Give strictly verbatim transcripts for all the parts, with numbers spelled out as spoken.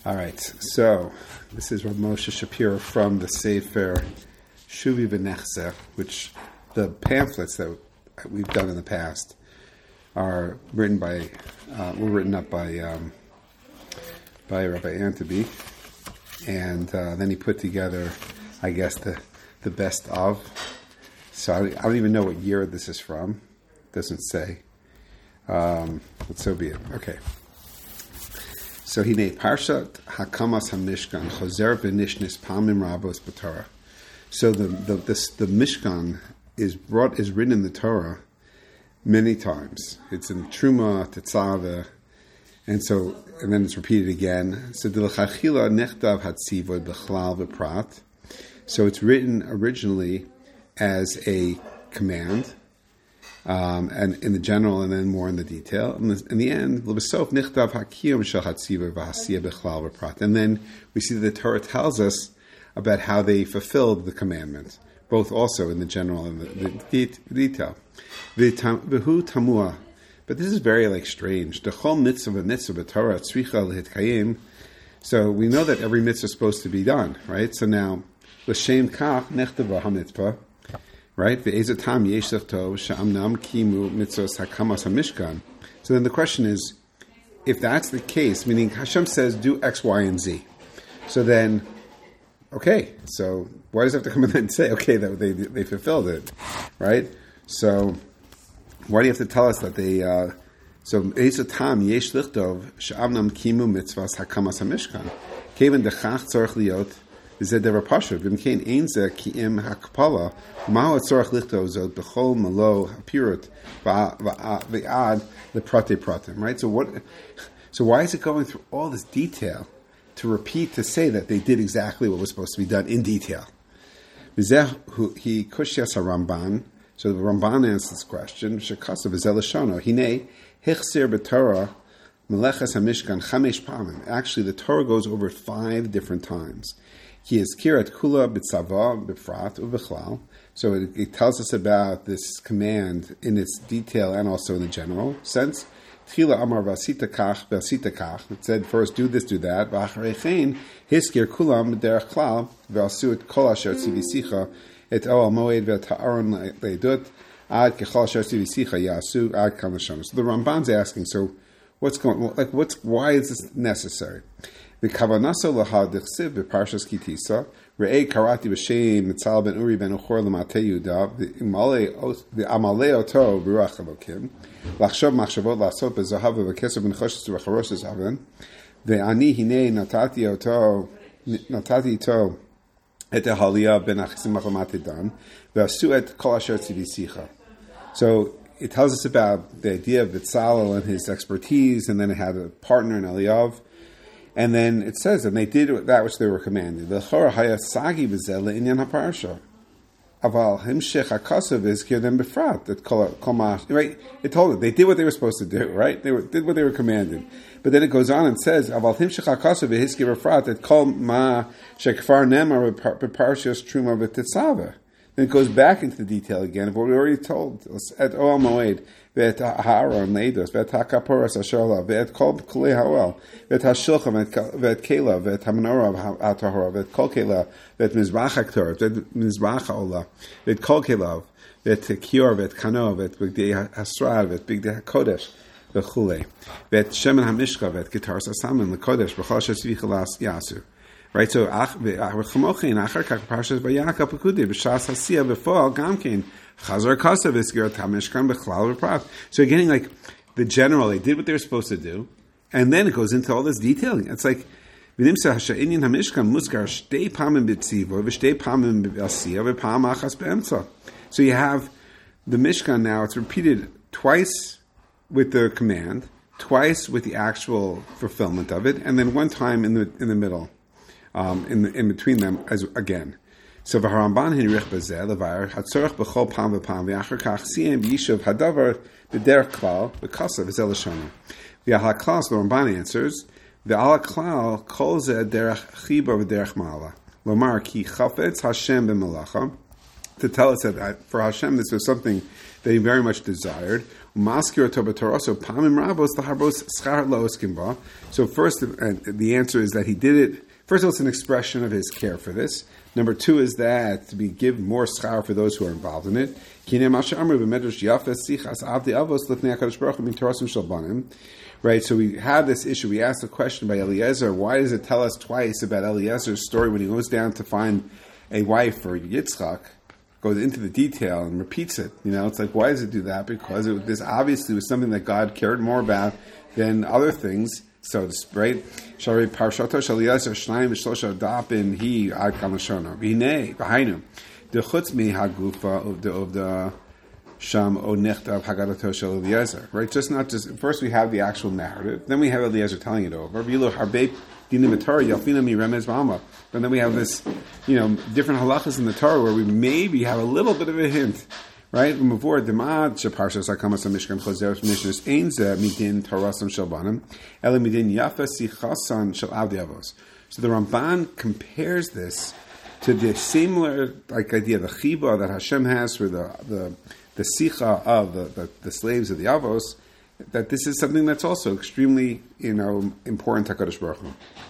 All right, so this is Rav Moshe Shapiro from the Sefer Shuvi V'Nechzeh, which the pamphlets that we've done in the past are written by, uh, were written up by um, by Rabbi Antaby, and uh, then he put together, I guess, the the best of. So I, I don't even know what year this is from. It doesn't say. Um, but so be it. Okay. So he named Parshat Hakamas HaMishkan Chozer V'Nishnis Pamim Rabos B'Torah. So the the this, the Mishkan is brought is written in the Torah many times. It's in Truma, Tetzaveh, and so and then it's repeated again. So D'Lechachila Nechtav Hatzivod B'Chlal V'Prat. So it's written originally as a command. Um, and in the general, and then more in the detail. In the, in the end, and then we see that the Torah tells us about how they fulfilled the commandment, both also in the general and the, the detail. But this is very like strange. So we know that every mitzvah is supposed to be done, right? So now, l'shem kach nechtava hamitzvah. Right? So then the question is, if that's the case, meaning Hashem says do X, Y, and Z, so then, okay, so why does it have to come in and say, okay, that they they fulfilled it, right? So why do you have to tell us that they? Uh, so Eizatam yesh lichtov she'amnam kimu mitzvahs hakamas hamishkan keven dechach tzorich liot. Is that there a pasha? V'mkein ein ze ki'im hakpala ma'u tzorach lichtov zot b'chol malo hapirut v'ad leprate pratim. Right. So what? So why is it going through all this detail to repeat to say that they did exactly what was supposed to be done in detail? V'zeh he kushyas Ramban. So the Ramban answers this question. Shekasav v'zel shono hine hichsir b'Torah meleches hamishkan chamesh pamim. Actually, the Torah goes over five different times. He is kirat kula b'tzava b'frat uv'chlal. So it, it tells us about this command in its detail and also in the general sense. Tchila amar v'asita kach v'asita kach. It said first do this, do that. V'acharechein hiskir kulam b'derech klal v'asu et kol asher tzivisicha et oal moed v'ta'aron le'edut ad kechol asher tzivisicha yasu ad kam l'sham. So the Ramban's asking, so what's going? Like what's why is this necessary? The Kavanaso lahad dechsiv b'parshas kitisa re'ei karati b'shem mitzal ben uri ben uchor l'matei Yuda the amalei oto b'ruach elokim lachshov machshavot lasot b'zahav v'kesef b'nechoshes v'charosh zaven ve'ani hinei natati oto natati ito et ehaliyah ben achisim machlamatei dan ve'asu et kol asher tzivisicha. So it tells us about the idea of Bitzalel and his expertise, and then it had a partner in Eliyav. And then it says, and they did that which they were commanded. The Chorah hayasagi b'zel inyan haparsha. Aval himshech hakasav is kirden befrat. That kol komash. Right? It told them they did what they were supposed to do. Right? They were, did what they were commanded. But then it goes on and says, Aval himshech hakasav v'hiskir befrat. That kol ma shekfar nemar b'parshas truma v'tetzaveh. Then it goes back into the detail again of what we already told. At Oal Moed, Vet Ha'aron Leidos, Vet HaKaporas Asherla, Vet Kol Kulei Ha'oel, Vet HaShulchan, Vet Kela, Vet HaMenorah HaTahora, Vet Kol Kela, Vet Mizrach HaKtor, Vet Mizrach HaOla, Vet Kol Kelav, Vet Kior, Vet Kano, Vet Bigdei HaSrad, Vet Bigdei HaKodesh, Vet Chulei, Vet Shemen HaMishka, Vet Gitar Sasamen, L'Kodesh, B'chol Shesvichalas Yasu. Right, so v'chamochein achar kach parshas vayakal pekudi b'shas hasiya b'foal gamkein chazar kasav isgirat hamishkan b'chlal v'prat. So you're getting like the general. They did what they were supposed to do, and then it goes into all this detailing. It's like v'nimsa hasha'inyan hamishkan musgar shtei pamim b'tzivo v'shtei pamim b'asiya v'pam achas be'emtza. So you have the Mishkan now. It's repeated twice with the command, twice with the actual fulfillment of it, and then one time in the in the middle. Um, in the, in between them as again. So v'haramban hinrich b'zeh levar hatzorach b'chol pam v'pam v'achar kach siyem b'yishuv hadavar b'derech klal v'kasav v'zel l'shonu. V'yahal klal, so the Ramban answers, v'al klal kol zeh derech chiba v'derech ma'ala. Lomar ki chafetz Hashem b'melacha. To tell us that for Hashem this was something that he very much desired. Maskir Tobatoroso Pamim Rabos the Harbos Schar Loskimba. So first, uh, the answer is that he did it. First of all, it's an expression of his care for this. Number two is that to be give more schar for those who are involved in it. Right, so we have this issue. We asked the question by Eliezer, why does it tell us twice about Eliezer's story when he goes down to find a wife for Yitzchak, goes into the detail and repeats it? You know, it's like, why does it do that? Because it, this obviously was something that God cared more about than other things. So, right? Shari Parshato Shaliezer Shnaim Shlosha Dapin He Ad Kamashona Bine Behind the Chutzmi Hagufa of the of the Sham O Nechta of Hagadato Shal Eliezer. Right? Just not just first we have the actual narrative, then we have Eliezer telling it over. Vilo Harbe Dinim Torah Yalfina Mi Remez Vama. And then we have this, you know, different halachas in the Torah where we maybe have a little bit of a hint. Right? Before Demad Shaparsha Sakamas Mishkan Chozer Mishnus Ainza Midin Torasam Shalbanim Ele Midin Yafa Sichasan Shal Avdiavos. So the Ramban compares this to the similar like idea, the chiba that Hashem has for the the, the sicha of the, the, the slaves of the Avos, that this is something that's also extremely, you know, important to HaKadosh Baruch Hu.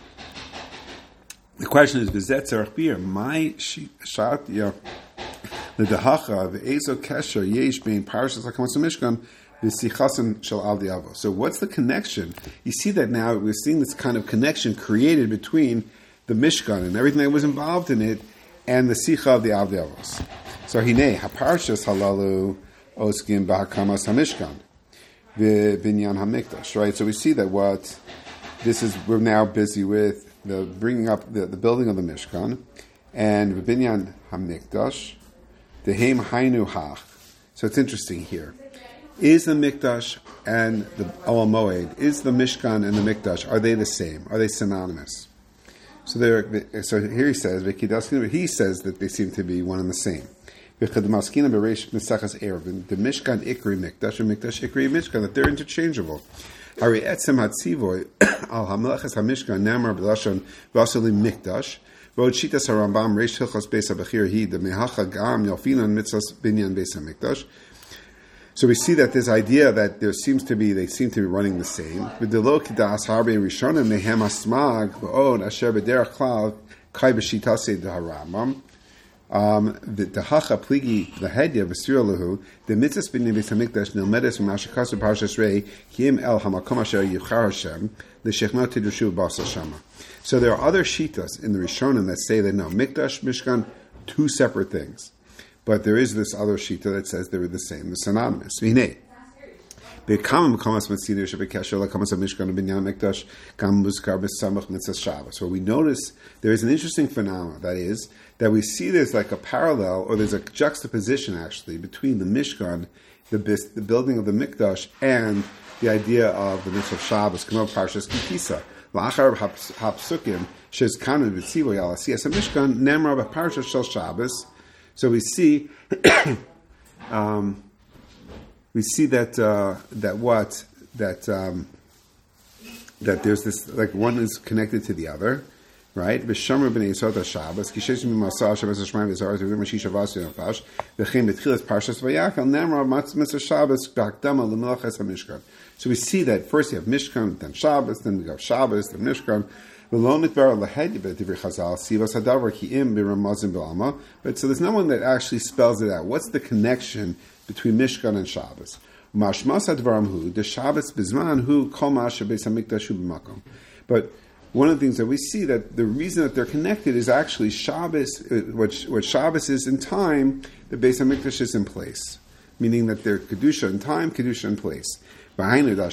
The question is, V'zet tzarech bir, my shat, yeah, the dehacha, the ezo kesher, yesh bein parashas hakamas mishkan, the sichasan shel al diavo. So what's the connection? You see that now, we're seeing this kind of connection created between the Mishkan and everything that was involved in it, and the Sicha of the Avdiavos. So Hinei, HaParshas Halalu Oskim Bahakamas HaMishkan V'Binyan HaMikdash, right? So we see that what this is, we're now busy with the bringing up the, the building of the Mishkan, and V'Binyan HaMikdash, Dehem Hainu Hach. So it's interesting here. Is the Mikdash and the Oel Moed, is the Mishkan and the Mikdash, are they the same? Are they synonymous? So there, so here he says, he says that they seem to be one and the same. The Mishkan Ikri Mikdash and Mikdash Ikri Mishkan, that they're interchangeable. Hari Etzem Hatzivoy al Hamelachas Hamishkan Namar B'Lashon V'Asalim Mikdash V'Od Shitas HaRambam Reish Hilchos Beis HaBechir Hi the Mehacha Gam Yalfinan Mitzvos Binyan Beis HaMikdash. So we see that this idea that there seems to be, they seem to be running the same. V'delo kidas harbe rishonim mehem asmag v'od asher b'derech klal kai b'shitase d'harambam. Um, the hacha pligi l'hedya v'sir lehu the mitzvahs b'nei beis hamikdash nilmedes v'mashakasu parshas rei kim el hamakom asher yivchar Hashem l'shechnot tidushu b'asa shama. So there are other shitas in the rishonim that say that no, mikdash, mishkan, two separate things. But there is this other shita that says they're the same, they're synonymous. V'hinei, b'kamam kamas matziner shebekesher lakamas hamishkan b'nyan mikdash kam muzkar b'samach mitzvah Shabbos. Where we notice there is an interesting phenomenon, that is, that we see there's like a parallel, or there's a juxtaposition actually, between the Mishkan, the, the building of the Mikdash, and the idea of the mitzvah Shabbos, K'mo Parshas Kitisa. La'achar ha'psukim shez kanu v'tzivo yalasiyas hamishkan nemra b'parshas shel Shabbos. So we see, um, we see that uh, that what that um, that there's this, like, one is connected to the other, right? V'shamar b'nei Yisod Shabbos kishesh mimasah Shabbos Shemaim v'zaras v'rimashi Shabbos v'nafash v'chein b'tchilas Parshas Vayakal nemra mitzvah Shabbos b'akdama l'melachas hamishkan. So we see that first you have Mishkan, then Shabbos, then we go Shabbos, then Mishkan. But so there's no one that actually spells it out. What's the connection between Mishkan and Shabbos? But one of the things that we see, that the reason that they're connected is actually Shabbos, what, what Shabbos is in time, the Beis HaMikdash is in place. Meaning that they're Kedusha in time, Kedusha in place. Right, so the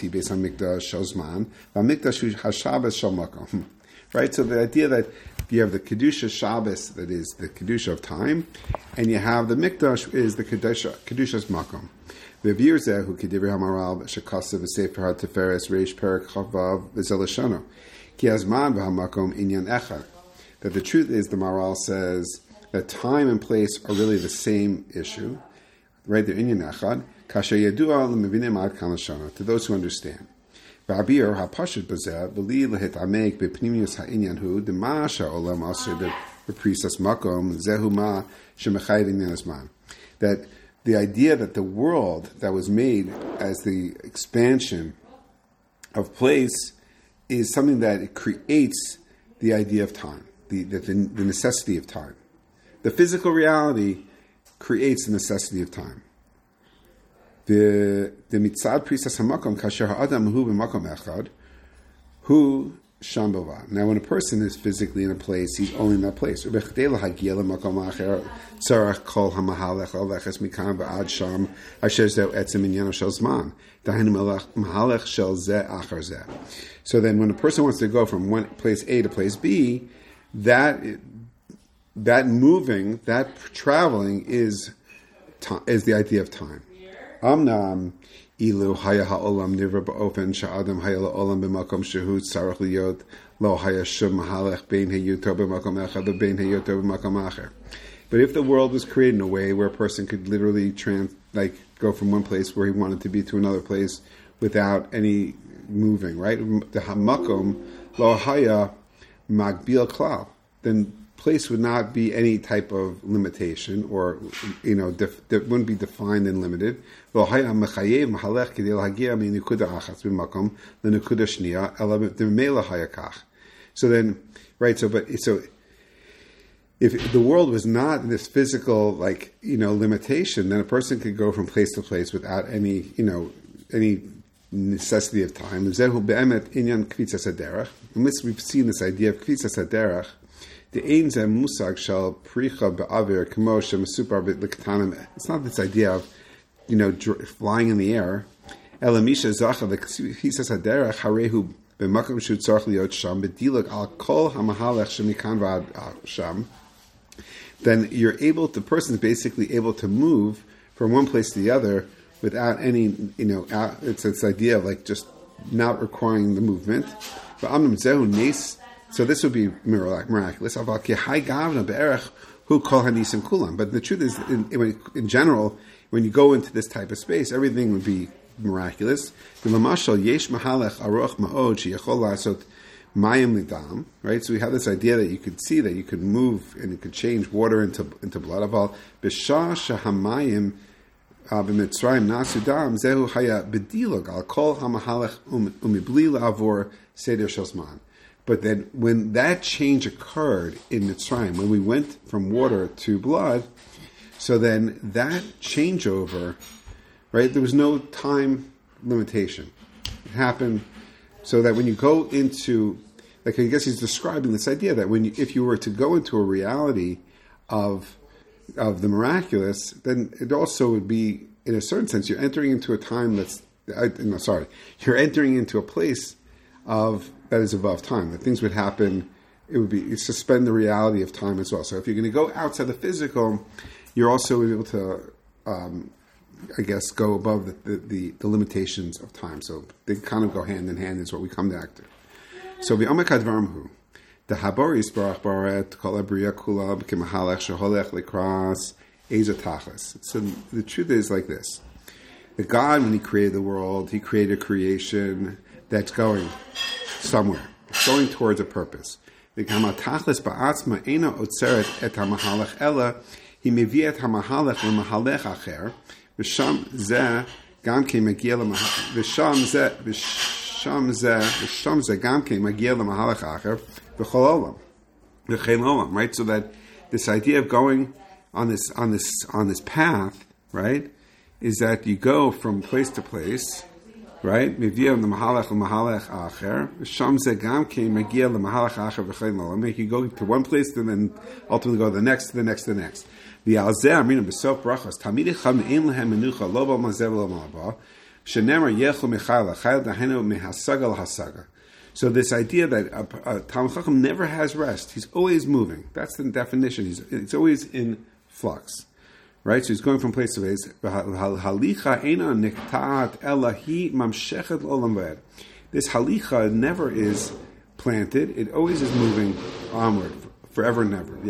idea that you have the Kedusha Shabbos, that is the Kedusha of time, and you have the Mikdash is the Kedusha, Kedusha's Makom. The V'yirzeh who Kedivri HaMaral Shekasav V'Sefer HaTeferes Reish Perek Chavav V'Zelashano Ki Hazman V'Hamakom Inyan Echad. That the truth is, the Maral says that time and place are really the same issue, right? They're Inyan Echad. To those who understand. V'abir ha'pashut bazeh v'li lehitamek b'pnimius ha'inyan hu d'masha olam asher b'prisas makom zehu ma shemechayv inyan azman. That the idea that the world that was made as the expansion of place is something that it creates the idea of time, the, the, the necessity of time. The physical reality creates the necessity of time. The the mitzad prisas hamakom kasher ha'adam hu b'makom echad hu sham b'vad. Now, when a person is physically in a place, he's only in that place. Ubechdei lahagia lemakom acher tzarach kol hamahalech aleches mikan v'ad sham asher zeh etzem inyano shel zman dahin mahalech shel zeh achar zeh. So then, when a person wants to go from one place A to place B, that that moving, that traveling is is the idea of time. Amnam ilu haya ha'olam nivra ba'ofen sha'adam haya la'olam b'makom shehu tzarech liyot lo haya shum mahalech bein heyuto b'makom echad bein heyuto b'makom acher. But if the world was created in a way where a person could literally trans, like go from one place where he wanted to be to another place without any moving, right? The hamakom lo haya magbil klal, then place would not be any type of limitation, or you know, def, def, wouldn't be defined and limited. So then, right? So, but so if the world was not this physical, like you know, limitation, then a person could go from place to place without any, you know, any necessity of time. And we've seen this idea of kvitzas haderech. The ein zeh musag shel pricha be'avir kamo shemasupar b'liktanim. It's not this idea of, you know, dr- flying in the air. Elamisha zacha v'kvisas haderech harehu b'makom shu tzarich liot sham b'dilag al kol hamahalech shemikan v'ad sham. Then you're able, the person is basically able to move from one place to the other without any, you know, it's this idea of like just not requiring the movement. But amnam zehu nes. So this would be miraculous. But the truth is, in, in, in general, when you go into this type of space, everything would be miraculous. Right? So we have this idea that you could see that you could move and you could change water into into blood. But then when that change occurred in Mitzrayim, when we went from water to blood, so then that changeover, right, there was no time limitation. It happened so that when you go into, like I guess he's describing this idea that when you, if you were to go into a reality of of the miraculous, then it also would be, in a certain sense, you're entering into a time that's, uh, no, sorry, you're entering into a place of that is above time. That things would happen, it would be suspend the reality of time as well. So if you're going to go outside the physical, you're also able to, um, I guess, go above the, the, the, the limitations of time. So they kind of go hand in hand is what we come back to. So the Omek Advarmhu, the Haboris Barach Baret Kol Abriya Kulab Kimahalech Sheholech Likras Ezatachas. So the truth is like this: the God, when He created the world, He created a creation that's going somewhere. It's going towards a purpose. The Gamatachlis Ba'atzma Eina Otzeret Et HaMahalech Ella He Mevi Et HaMahalech LeMahalech Acher V'Sham Zeh Gam Ke Magia LeMahalech V'Sham Zeh V'Sham Zeh V'Sham Zeh Gam Ke Magia LeMahalech Acher V'Chol Olam V'Chein Olam. Right, so that this idea of going on this on this on this path, right, is that you go from place to place. Right? Meviyam the mahalach l'mahalach acher. Sham ze gam kein magia l'mahalach acher v'chein l'olam. Make you go to one place and then ultimately go to the next, to the next, to the next. The alzeh amrina b'sof brachos. Tamid echad me'en lehem menucha lo b'al mazev lo ma'aba. Shenemar yechu mechayla chayla dahenu mehasaga l'hasaga. So this idea that a, a Talmid Chacham never has rest. He's always moving. That's the definition. He's it's always in flux. Right, so he's going from place to place. This halicha never is planted; it always is moving onward, forever and ever.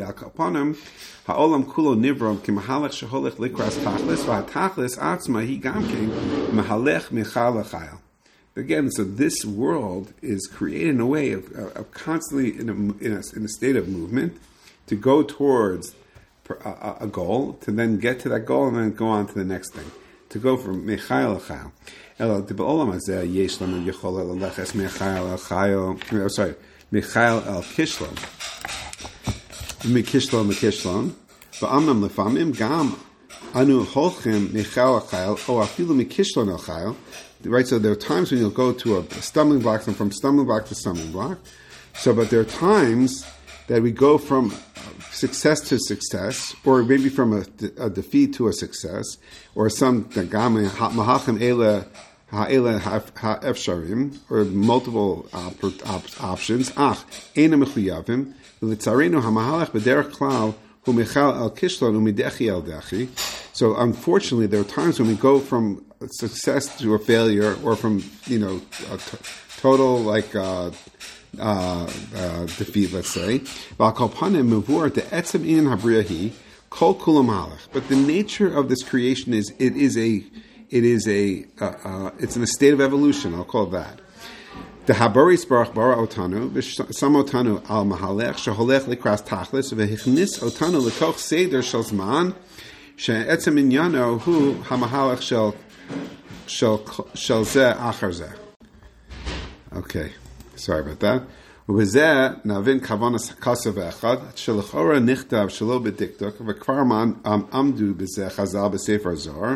Again, so this world is created in a way of, of constantly in a, in, a, in a state of movement to go towards a, a goal, to then get to that goal and then go on to the next thing. To go from Mechayel L'Chayil. Ela, B'olam hazeh yesh lanu yichola l'leches Mechayel El Chayil, sorry, Mechayel El Kishlon. Mikishlon, Mikishlon. V'amnam lefamim gam anu holchem Mechayel El Chayil, o afilu Mikishlon El Chayil. Right, so there are times when you'll go to a stumbling block, and from stumbling block to stumbling block. So, but there are times that we go from success to success, or maybe from a, a defeat to a success, or some mahachim ele ha'ele ha'efsharim, or multiple op- op- options. Ach, eina mechuyavim, v'litzarenu ha'mahalach b'derech klal hu mechal el kishlon u'midechi el dechi. So, unfortunately, there are times when we go from success to a failure, or from, you know, a t- total, like, uh, Uh, uh, defeat, let's say. But the nature of this creation is it is a it is a uh, uh, it's in a state of evolution. I'll call it that. The Habaris Baruch bara otanu v'sam otanu al mahalech sheholech likras tachlis v'hichnis otanu lekoch seder shel zman she'etzem inyano hu hamahalech shel shel shel zeh achar zeh. Okay. Sorry about that. ובזה נבין כוונת כסף אחד, שלכאורה נכתב שלא בדקדוק, וכבר עמדו בזה חז"ל בספר זוהר,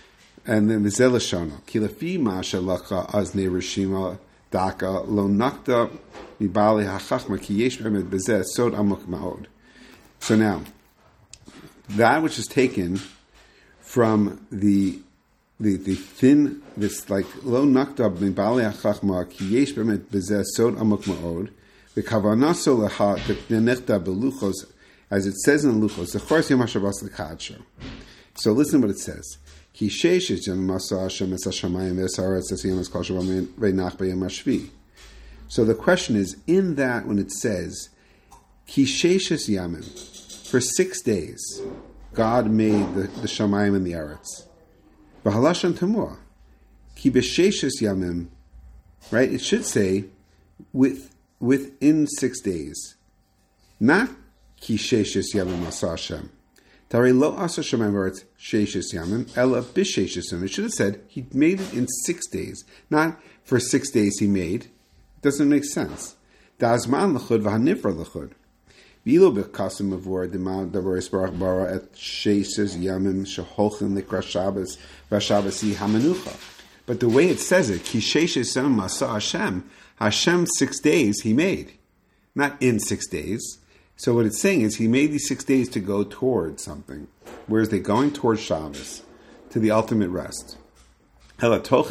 וזה לשונו. כי לפי מה שלקחה אזני רשימה דקה, לא נקטה מבעלי החכמה, כי יש באמת בזה סוד עמוק מאוד. So now, that which is taken from the The the thin, this like lo naktab min bali hachachma ki yesh bemet bezeh sod amok ma'od the kavanaso leha the nechta beluchos, as it says in luchos the chorus yom hashavas lekadsho. So listen what it says. Ki sheish is yom masa Hashem es hashamayim v'esaretz es yom es kol shabam v'nach b'yom hashvi. So the question is, in that when it says ki sheish is yamim, for six days God made the, the shamayim and the eretz. B'halashon tamua, ki b'sheishes yamim, right? It should say with within six days, not ki sheishes yamim asa Hashem. Tari lo asa Shemayim v'aretz sheishes yamim ela b'sheishes yamim. It should have said he made it in six days, not for six days he made. It doesn't make sense. Da'azman l'chud v'hanifra l'chud. V'ilo b'kasim avor d'ma d'avoris baruch bara et sheishes yamim sheholchin likra Shabbos v'Shabbos hamenucha. But the way it says it, ki sheishes yamim asa Hashem, Hashem six days he made, not in six days. So what it's saying is he made these six days to go towards something. Whereas they're going towards Shabbos, to the ultimate rest. But that's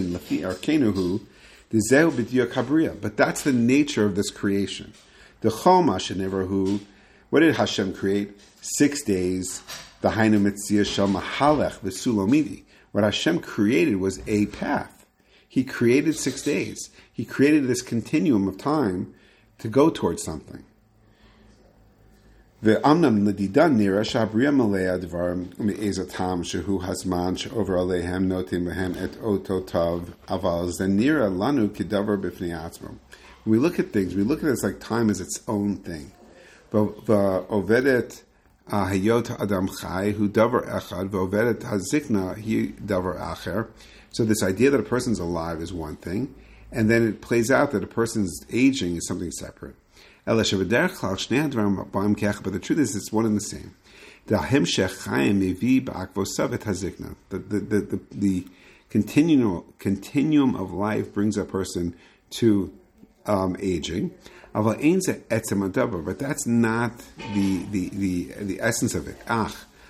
the nature of this creation. The Choma Sheneverhu, what did Hashem create? Six days. The Hainu Mitzvah Shel Mahalech V'Sulomidi. What Hashem created was a path. He created six days. He created this continuum of time to go towards something. Ve'amnam l'didan nira shabriya malaya dvarim me'ezatam shehu hasman she'over alehem notim behem et ototav aval zenira lanu kidavar b'fnei atzmo. When we look at things, we look at it as like time as its own thing. Ve'ovedet hayot adam chai hu davar echad ve'ovedet hazikna hi davar acher. So this idea that a person's alive is one thing, and then it plays out that a person's aging is something separate. But the truth is, it's one and the same. The, the, the, the, the continuum, continuum of life brings a person to um, aging. But that's not the, the, the, the essence of it. Ach,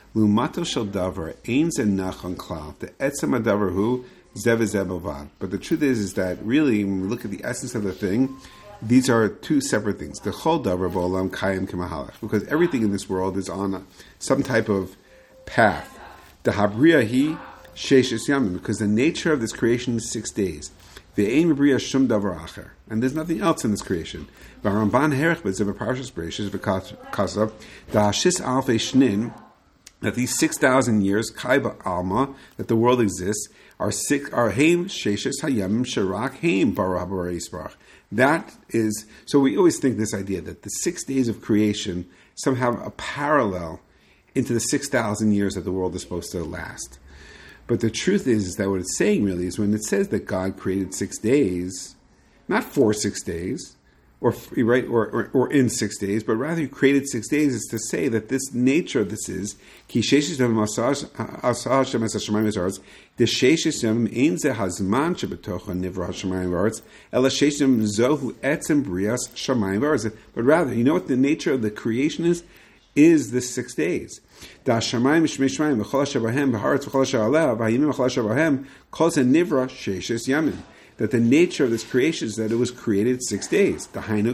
but the truth is, is that really, when we look at the essence of the thing, these are two separate things. The chol davar v'olam kayim k'mahalach, because everything in this world is on a, some type of path. The habriya hi sheishes yamim, because the nature of this creation is six days. Ve'ein habriya shum davar acher, and there's nothing else in this creation. V'aramban herech b'zeh b'parshas Bereishis v'kasav da'ashis alfei shnin, that these six thousand years kaiba alma, that the world exists, are six are heim sheishes hayamim sharak heim bara habaris barach. That is, so we always think this idea that the six days of creation somehow have a parallel into the six thousand years that the world is supposed to last. But the truth is, is that what it's saying really is when it says that God created six days, not for six days, or right, or, or or in six days, but rather He created six days is to say that this nature of this is ki sheishes yom asah Hashem es hashamayim v'haaretz. The sheishes yom ein ze hazman shebetocha nivra hashamayim v'haaretz, ela sheishes yom zohu etzem brias shamayim v'haaretz. But rather, you know what the nature of the creation is? Is the six days. Da shamayim shmei shamayim v'chol asher b'hem v'haaretz v'chol asher aleh v'hayimim v'chol asher b'hem kol ze nivra sheishes yamim. That the nature of this creation is that it was created six days. Hashem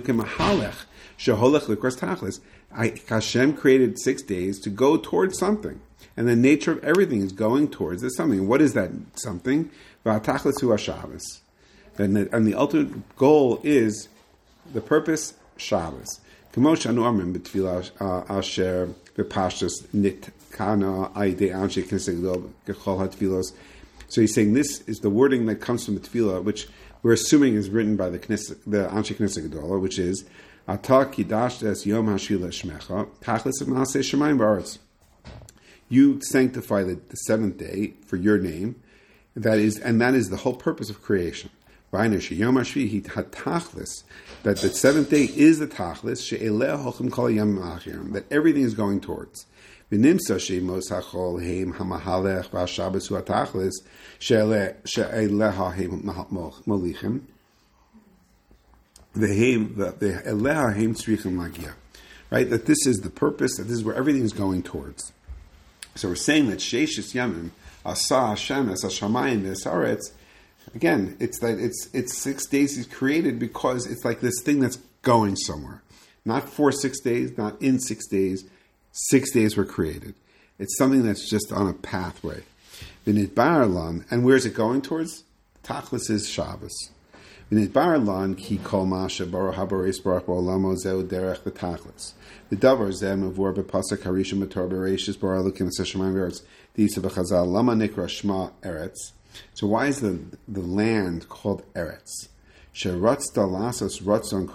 created six days to go towards something. And the nature of everything is going towards this something. What is that something? And the, and the ultimate goal is the purpose, Shabbos. So he's saying this is the wording that comes from the tefillah, which we're assuming is written by the Knesset, the Anshe Knesset Gedolah, which is Ata Kidash Es Yom Hashila Shmecha Tachlis Maaseh Shemayim V'Aretz. You sanctify the, the seventh day for your name. That is, and that is the whole purpose of creation. Yom Hashvi Hatachlis, that the seventh day is the Tachlis She'eleh Hochem Kol Yom Achirim, that everything is going towards. V'nimsa she'mos hachol heim hamahalech v'ashabbos hu atachlis she'eleha heim molichim v'heim v'eleha heim tzrichim lagia. Right, that this is the purpose, that this is where everything is going towards. So we're saying that sheishis yamim asa Hashem es hashamayim v'esaretz. Again, it's that it's it's six days He's created because it's like this thing that's going somewhere, not for six days, not in six days. Six days were created. It's something that's just on a pathway. And where is it going towards? Tachlis is Shabbos. Ki kol masha bara habaris barach ba'olamo zeu derech v'tachlis. The davar zeh mavur b'pasuk harishim b'tor b'reishis bara lukim v'seshamayim v'eretz. D'isa b'chazal lama nikra shma eretz. So why is the, the land called Eretz? Sheratzta lasos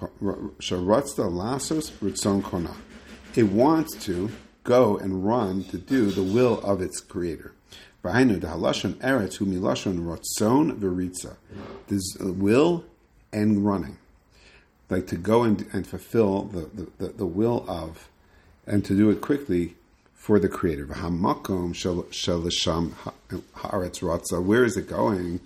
ritzon kona. It wants to go and run to do the will of its creator. There's will and running. Like to go and, and fulfill the, the, the, the will of, and to do it quickly for the creator. Where is it going?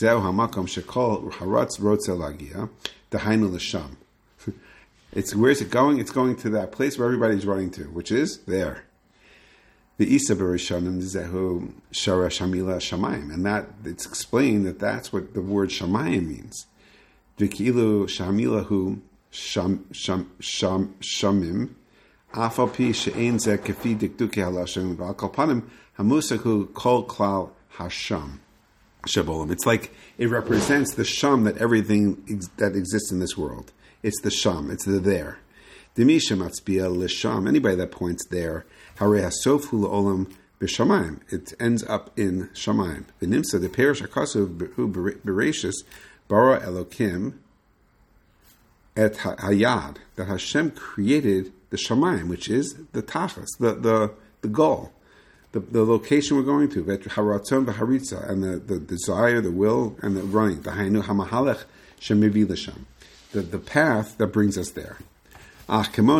It's where is it going? It's going to that place where everybody's running to, which is there. The Isa Berishanim Zehu Shara Shamila Shamayim, and that it's explained that that's what the word Shamayim means. Vikilu Shamilahu Sham Sham Sham Shamim Afapi She'en Ze Kefi Dikduke Halashim V'Alkalpanim Hamusaku Kol Klal Hasham Shabolim. It's like it represents the Sham that everything ex- that exists in this world. It's the sham. It's the there. Demisha matzbia l'sham. Anybody that points there, harei hasof hu la'olam b'shamayim. It ends up in shamayim. V'nimsa the perish hakasu hu bereshis bara Elokim et hayad, that Hashem created the shamayim, which is the tachas, the the the goal, the the location we're going to. Vet haratzon v'haritza, and the, the desire, the will, and the running. The hainu hamahalech shemivi l'sham. The, the path that brings us there. But we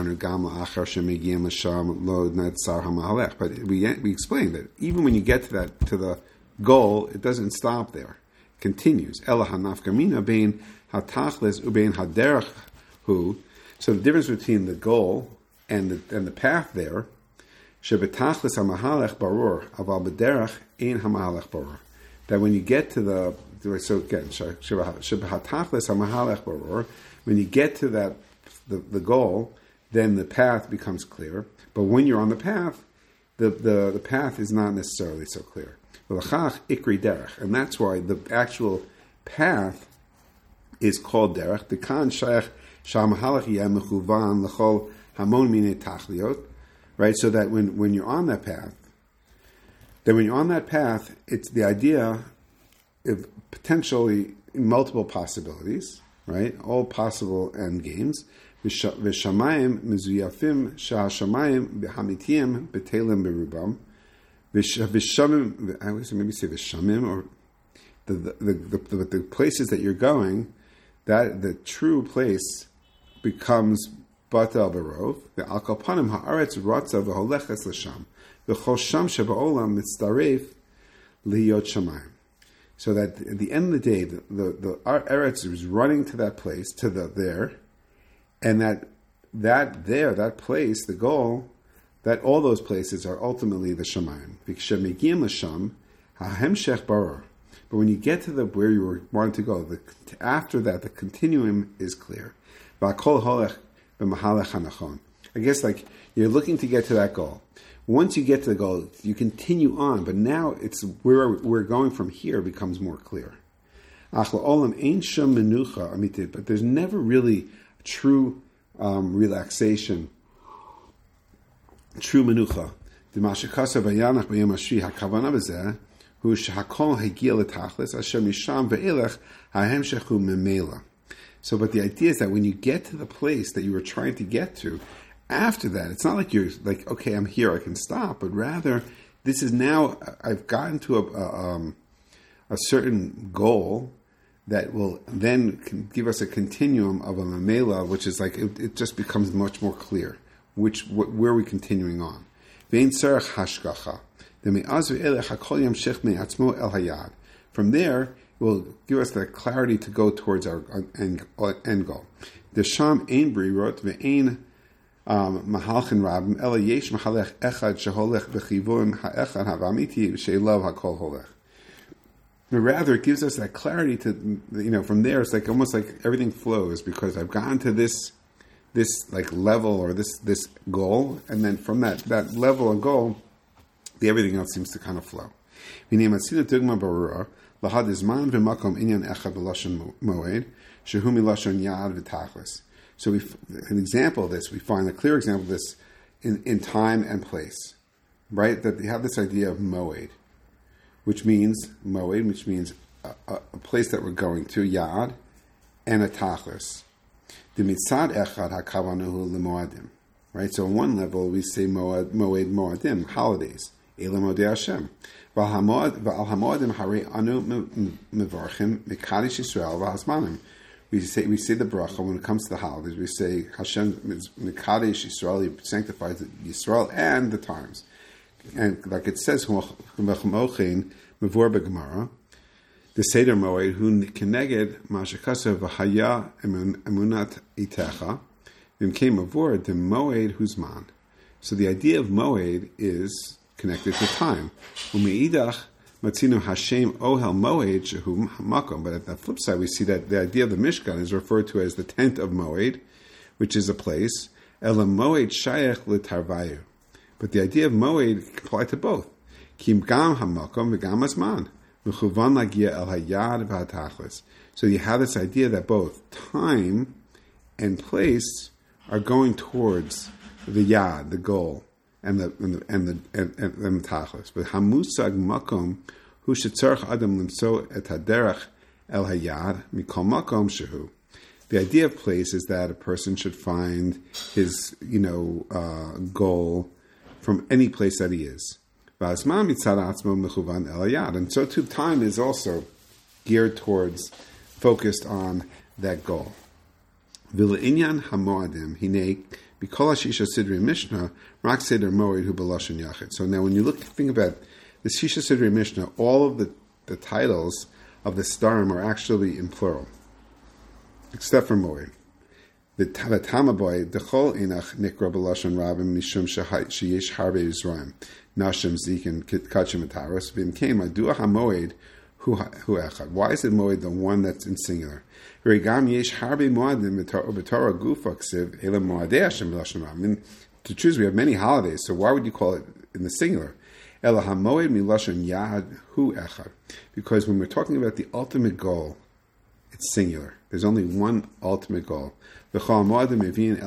we explained that even when you get to that to the goal, it doesn't stop there. It continues. So the difference between the goal and the and the path there, that when you get to the So again, when you get to that the, the goal, then the path becomes clear. But when you're on the path, the, the, the path is not necessarily so clear. And that's why the actual path is called derech. The kan shaykh shamahalach yamechuvan lechol hamon mine tachliot. Right, so that when, when you're on that path, then when you're on that path, it's the idea of potentially multiple possibilities, right? All possible end games. V'shamayim mezuyafim sha'ashamayim b'hamitiyim b'telim berubam. V'shamim, I always maybe say v'shamim, or the the, the the the places that you're going, that the true place becomes Bata Barov, the Al Kalpanim Haaretz Ratza v'Holeches L'Sham, v'Chol Sham She'Ba'olam Mitztaref Liyot Shamayim. So that at the end of the day, the, the, the our Eretz is running to that place, to the there, and that that there, that place, the goal, that all those places are ultimately the Shamayim. V'Kshemegim L'Sham HaHemshech Baror. But when you get to the where you were wanting to go, the, after that, the continuum is clear. V'Kol Holech B'Mahalech HaNachon. I guess like you're looking to get to that goal. Once you get to the goal, you continue on, but now it's where we're going from here becomes more clear. But there's never really a true um, relaxation, true menucha. So, but the idea is that when you get to the place that you were trying to get to, after that, it's not like you're like, okay, I'm here, I can stop, but rather, this is now, I've gotten to a, a, um, a certain goal that will then give us a continuum of a mamela, which is like, it, it just becomes much more clear, which, wh- where are we continuing on? From there, it will give us the clarity to go towards our end, end goal. The Sham ein brirot ve'ein mahalchin rabim ela yesh mahalech echad sheholech b'chivun ha'echad havamiti she'elav hakol holech. But rather, it gives us that clarity to, you know, from there, it's like almost like everything flows because I've gotten to this, this like level or this, this goal, and then from that, that level and goal, the everything else seems to kind of flow. Lahad izman v'makom inyan echad b'lashon moed shehu milashon yad v'tachlis. So, we, an example of this, we find a clear example of this in, in time and place, right? That they have this idea of moed, which means moed, which means a, a, a place that we're going to, yad, and a tachlis. The mitzad echad hakavanuhu lemoadim, right? So, on one level, we say moed, moed moadim, holidays, elam modei Hashem. V'al hamoadim harei anu mevarchim mekadosh Yisrael v'hazmanim. We say we say the bracha when it comes to the holidays. We say Hashem is mekadosh Yisrael, He sanctifies Yisrael and the times. And like it says, v'chamochein mevor b'gemara, the seder moed hu keneged mashakasa v'haya emunat itecha v'imkein mevor the moed huzman. So the idea of moed is connected to time. Umeidach matzinu Hashem ohel moed shehu makom. But at the flip side, we see that the idea of the Mishkan is referred to as the tent of moed, which is a place. Ela moed shayach letarvayu. But the idea of moed can apply to both. Kim gam hamakom v'gam azman v'chuvan lagia el hayad v'hatachlis. So you have this idea that both time and place are going towards the yad, the goal. And the and the and the and, and, and the tachlis, but hamusag makom hu shetzarch adam limso et haderech el hayad mikol makom shehu. The idea of place is that a person should find his, you know, uh, goal from any place that he is. V'azman mitzad atzmo mechuvan el hayad, and so too time is also geared towards, focused on that goal. V'le'inyan hamoadim hinei. B'kol Shisha Sidrei Mishnah, Rak Seder Moed Hu B'Lashon Yachid. So now when you look, think about the Shisha Sidrei Mishnah, all of the, the titles of the Starim are actually in plural, except for Moed. The Tamaboy, Dechol Enach Nikra B'Lashon Rabim Mishum Sheyesh Harbe Yisraim, Nashim Zik and Kachim Ataros, V'imkein Madua HaMoed Hu Echad. Why is it Moed the one that's in singular? I mean, to choose, we have many holidays, so why would you call it in the singular? Because when we're talking about the ultimate goal, it's singular. There's only one ultimate goal. And all of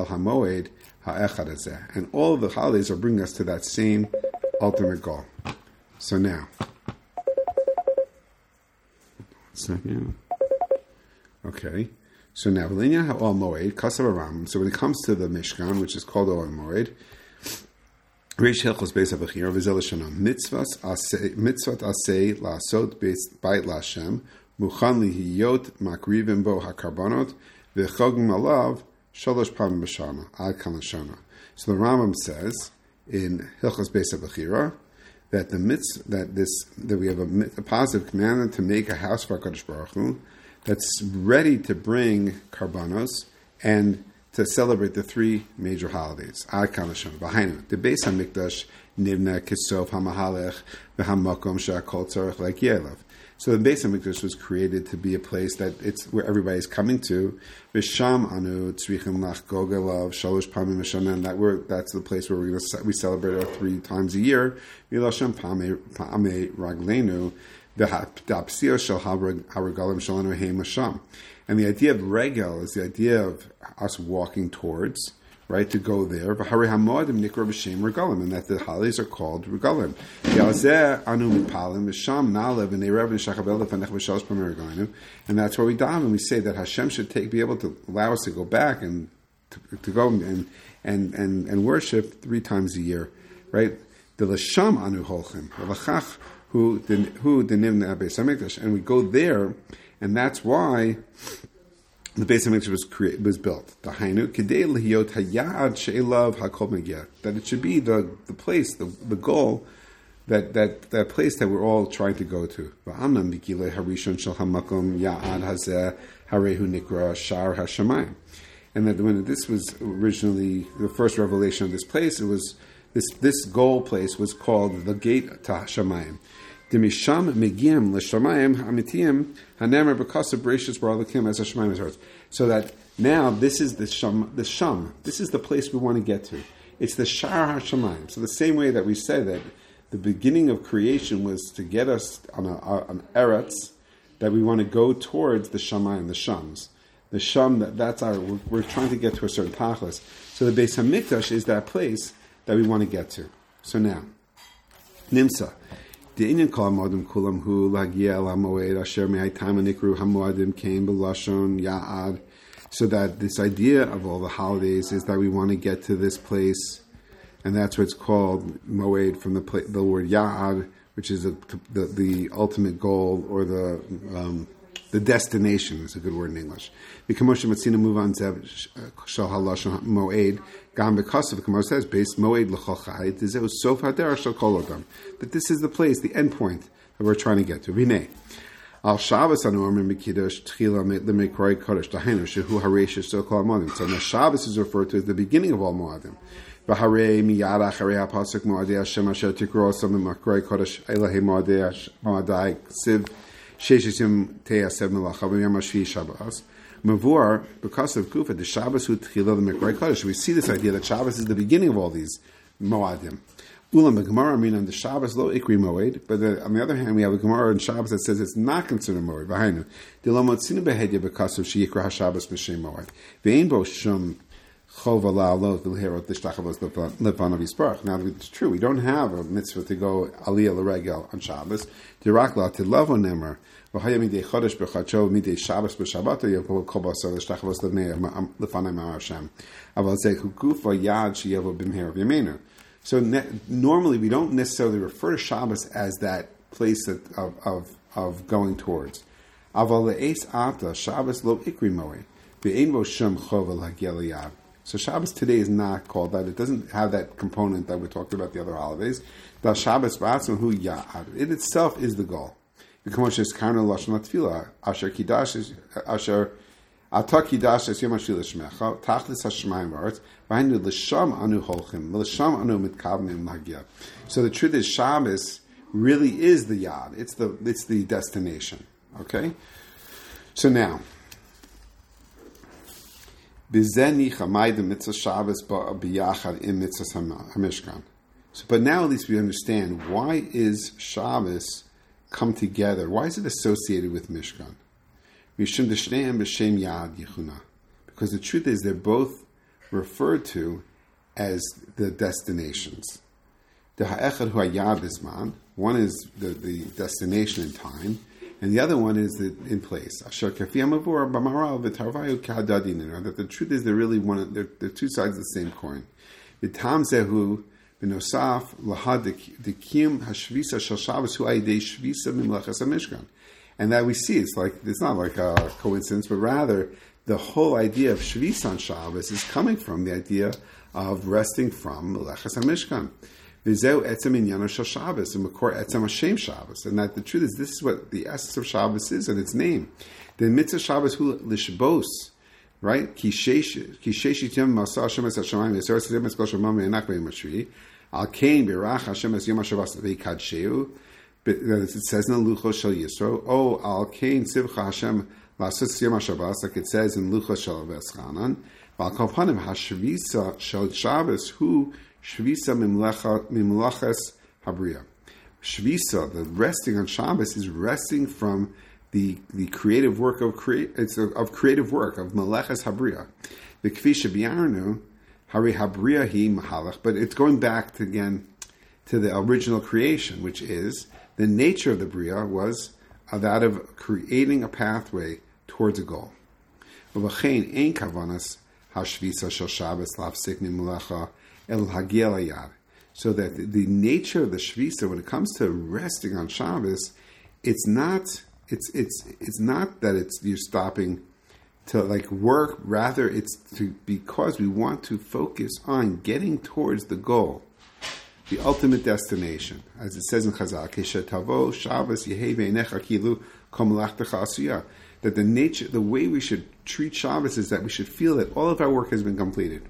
the holidays are bringing us to that same ultimate goal. So now, second. Okay, So now, so when it comes to the Mishkan, which is called Oel Moed, Reish Hilchos Beis HaBechira v'zel l'shana mitzvot asay mitzvot asay la'asot beit l'Hashem muchan lihiyot makrivim bo hakarbanot v'chogim alav shalosh pamim b'shana ad kan l'shana. So the Rambam says in Hilchos Beis HaBechira that the mitz that this that we have a, a positive commandment to make a house for HaKadosh Baruch Hu that's ready to bring karbanos and to celebrate the three major holidays. Ad kan l'shana. Behind the Beis HaMikdash nivna kisof hamahalech v'hamakom she'akol tzarech like yelav. So the Beis HaMikdash was created to be a place that it's where everybody's coming to. V'sham anu tzrichim lach gogelav shalosh pamim mishana, and that we're that's the place where we're gonna we celebrate our three times a year. V'lashem pame pame raglenu v'hapdapsio shel haragalim shalanu heim masham. And the idea of regel is the idea of us walking towards, right, to go there. And that the holidays are called regalim. And that's where we daven and we say that Hashem should take, be able to allow us to go back and to, to go and, and, and, and worship three times a year, right? The lasham anu holchim, who who the nimna Beis HaMikdash, and we go there. And that's why the Beis HaMikdash was created, was built. The Hainu Kedei Lihiyot Hayad She'elav Hakol Megiyah, that it should be the, the place, the, the goal, that, that that place that we're all trying to go to. V'amam Mikile Harishon Shel Hamakom Ya'ad Hazeh Harehu Nikra Shar Hashamayim. And that when this was originally the first revelation of this place, it was this this goal place was called the Gate to Hashamayim. Dimisham Megiyim L'Shamayim Hamitiyim Hanemer B'Kasa Bereshis B'Alakim as Hashamayim is heard. So that now this is the sham, the sham. This is the place we want to get to. It's the Shar HaShamayim. So the same way that we said that the beginning of creation was to get us on a, an eretz that we want to go towards the Shamayim, the shams. The sham, that, that's our, we're, we're trying to get to a certain tachlis. So the Beis HaMikdash is that place that we want to get to. So now, Nimsa. The Inyan Kol HaMoadim Kulam Hu Lagia El HaMoed Asher Me'aytam Nikru HaMoadim Came B'Lashon Ya'ad. So that this idea of all the holidays is that we want to get to this place, and that's what it's called Moed from the the word Ya'ad, which is a, the the ultimate goal or the um, the destination is a good word in English. Because Matzina move on Zev Shal Halashon Moed. Gam because of the Gemara says, "Based Moed l'chol chayit zeu sof hader shel kol adam." That this is the place, the end point that we're trying to get to. Vinay al Shabbos anu omer mikidosh tchila lemekroi kodesh dahenu shehu hareishes shel kol moadim. So the Shabbos is referred to as the beginning of all moadim. V'harei miyad acharei hapasuk moadei Hashem asher tikro osam lemekroi kodesh elahei moadei moadei siv sheishisim teyasev melacha v'yom hashvi Shabbos. Mavur, because of Kufa, the Shabbos who tchila the Mekroi Kodesh. We see this idea that Shabbos is the beginning of all these Moadim. Ulam the Gemara, I mean, on the Shabbos lo ikri moed, but the, on the other hand, we have a Gemara in Shabbos that says it's not considered moed. V'hainu, the lomotzinu behedya because of sheikra haShabbos b'shem moed. Ve'ein bo shum chova la'alot v'lherot l'shtachavos lefanav yisparach. Now, it's true, we don't have a mitzvah to go aliyah l'regel on Shabbos. Dirak la tilavo nemer. V'haya midei chodesh b'chadsho midei Shabbos b'shabbat yavol kol basar l'shtachavos lefanei ma'ar Hashem. Aval zeh hugufa yad sheyevo b'mher v'yameinu. So ne- normally we don't necessarily refer to Shabbos as that place of of, of, of going towards. Aval le'es ata Shabbos lo ikri moed ve'ein bo shem chova l'hagia l'yad. So Shabbos today is not called that. It doesn't have that component that we talked about the other holidays. The Shabbos b'atzma hu yad. It itself is the goal. Because it's kind of lashon tefillah. Asher kidash is asher ata kidash is yom hashvila shmecha tachlis hashemayim v'aretz v'hainu l'sham anu holchim l'sham anu mitkavnim l'hagia. So the truth is Shabbos really is the yad. It's the it's the destination. Okay. So now, b'zeh nicha ma'id mitzvah Shabbos b'yachad in mitzvah hamishkan. So, but now at least we understand why is Shabbos come together. Why is it associated with Mishkan? Because the truth is they're both referred to as the destinations. One is the, the destination in time, And the other one is that in place. That the truth is they're really one of, they're, they're two sides of the same coin. V'tam zehu b'nosaf lahad dekim hashvisa shel Shabbos hu aidei shvisa mimlachas hamishkan. And that we see, it's like, it's not like a coincidence, but rather the whole idea of shvisa on Shabbos is coming from the idea of resting from Melechas HaMishkan. V'zeu etzem inyano shel Shabbos, and makor etzem Hashem Shabbos. And that the truth is, this is what the essence of Shabbos is, and its name. The mitzvah Shabbos hu lishbos, right? Ki sheish yom masa Hashem es hashamayim, v'yisor tzedem es kol shemam v'yenak b'yom hashvi, al kein b'rach Hashem es yom hashavas v'yikadsheu. It says in the Luchos Shel Yisro, oh, al kein sivcha Hashem lasus yom hashavas, like it says in Luchos Shel Veschanan, v'al kol panim hashvisa shel Shabbos hu shvisa mimlachas habriya. Shvisa, the resting on Shabbos, is resting from the the creative work of create it's of, of creative work of melechas habriya. The kfi shebiarnu hari habriya hi mahalach, but it's going back to, again to the original creation, which is the nature of the bria was that of creating a pathway towards a goal. V'chein ein kavanas hashvisa shel Shabbos lafsik mimlecha el hagia layad. So that the nature of the shvisa, when it comes to resting on Shabbos, it's not it's it's it's not that it's you're stopping to like work. Rather, it's to because we want to focus on getting towards the goal, the ultimate destination, as it says in Chazal, Keshetavo Shabbos Yehi Beinecha Kilu Kol Melachtecha Asiyah. That the nature, the way we should treat Shabbos is that we should feel that all of our work has been completed.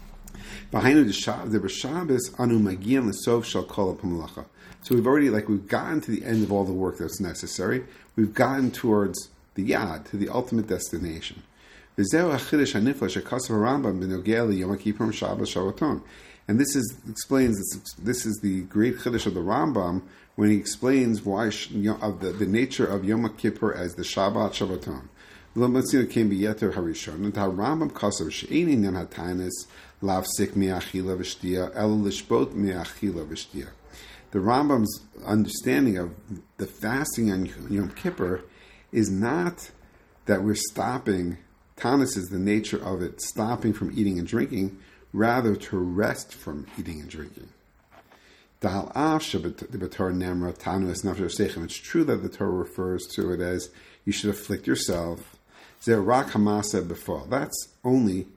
Behind the Shabbos anu magian l'sov shel kol ha'melacha. So we've already, like, we've gotten to the end of all the work that's necessary. We've gotten towards the yad, to the ultimate destination. V'zeu ha'chidush ha'nifla shekasav Rambam b'nogea liyom ha'kippur Shabbos Shabbaton. And this is explains this, this is the great chiddush of the Rambam when he explains why you know, of the, the nature of Yom Kippur as the Shabbat Shabbaton. Lo matzina came biyeter harishon. And the Rambam kasav she'ein inyan hatanis lavsik mi'achila v'shtia el lishbot mi'achila v'shtia. The Rambam's understanding of the fasting on Yom Kippur is not that we're stopping. Tanis is the nature of it, stopping from eating and drinking. Rather to rest from eating and drinking. It's true that the Torah refers to it as you should afflict yourself. That's only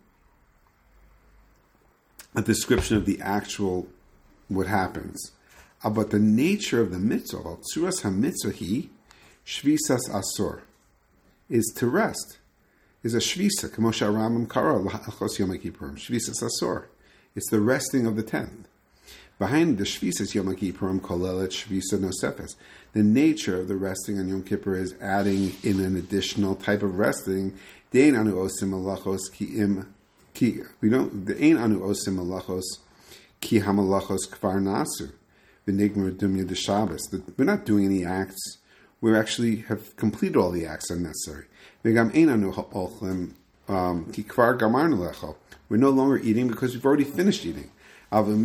a description of the actual what happens. But the nature of the mitzvah, tzuras ha-mitzvah shvisas asor, is to rest. Is a shvisa, k'moshe Rambam kara l'chos Yom Kippurim. Shvisa sasor. It's the resting of the tenth. Behind the shvisas Yom Kippurim kolelet shvisa nosefes. The nature of the resting on Yom Kippur is adding in an additional type of resting. Dein anu osim malachos ki im ki. We don't. Dein anu osim malachos ki hamalachos kvar nasu. V'nigmar dumya de Shabbos. We're not doing any acts. We actually have completed all the acts that are necessary. We're no longer eating because we've already finished eating. Uh, who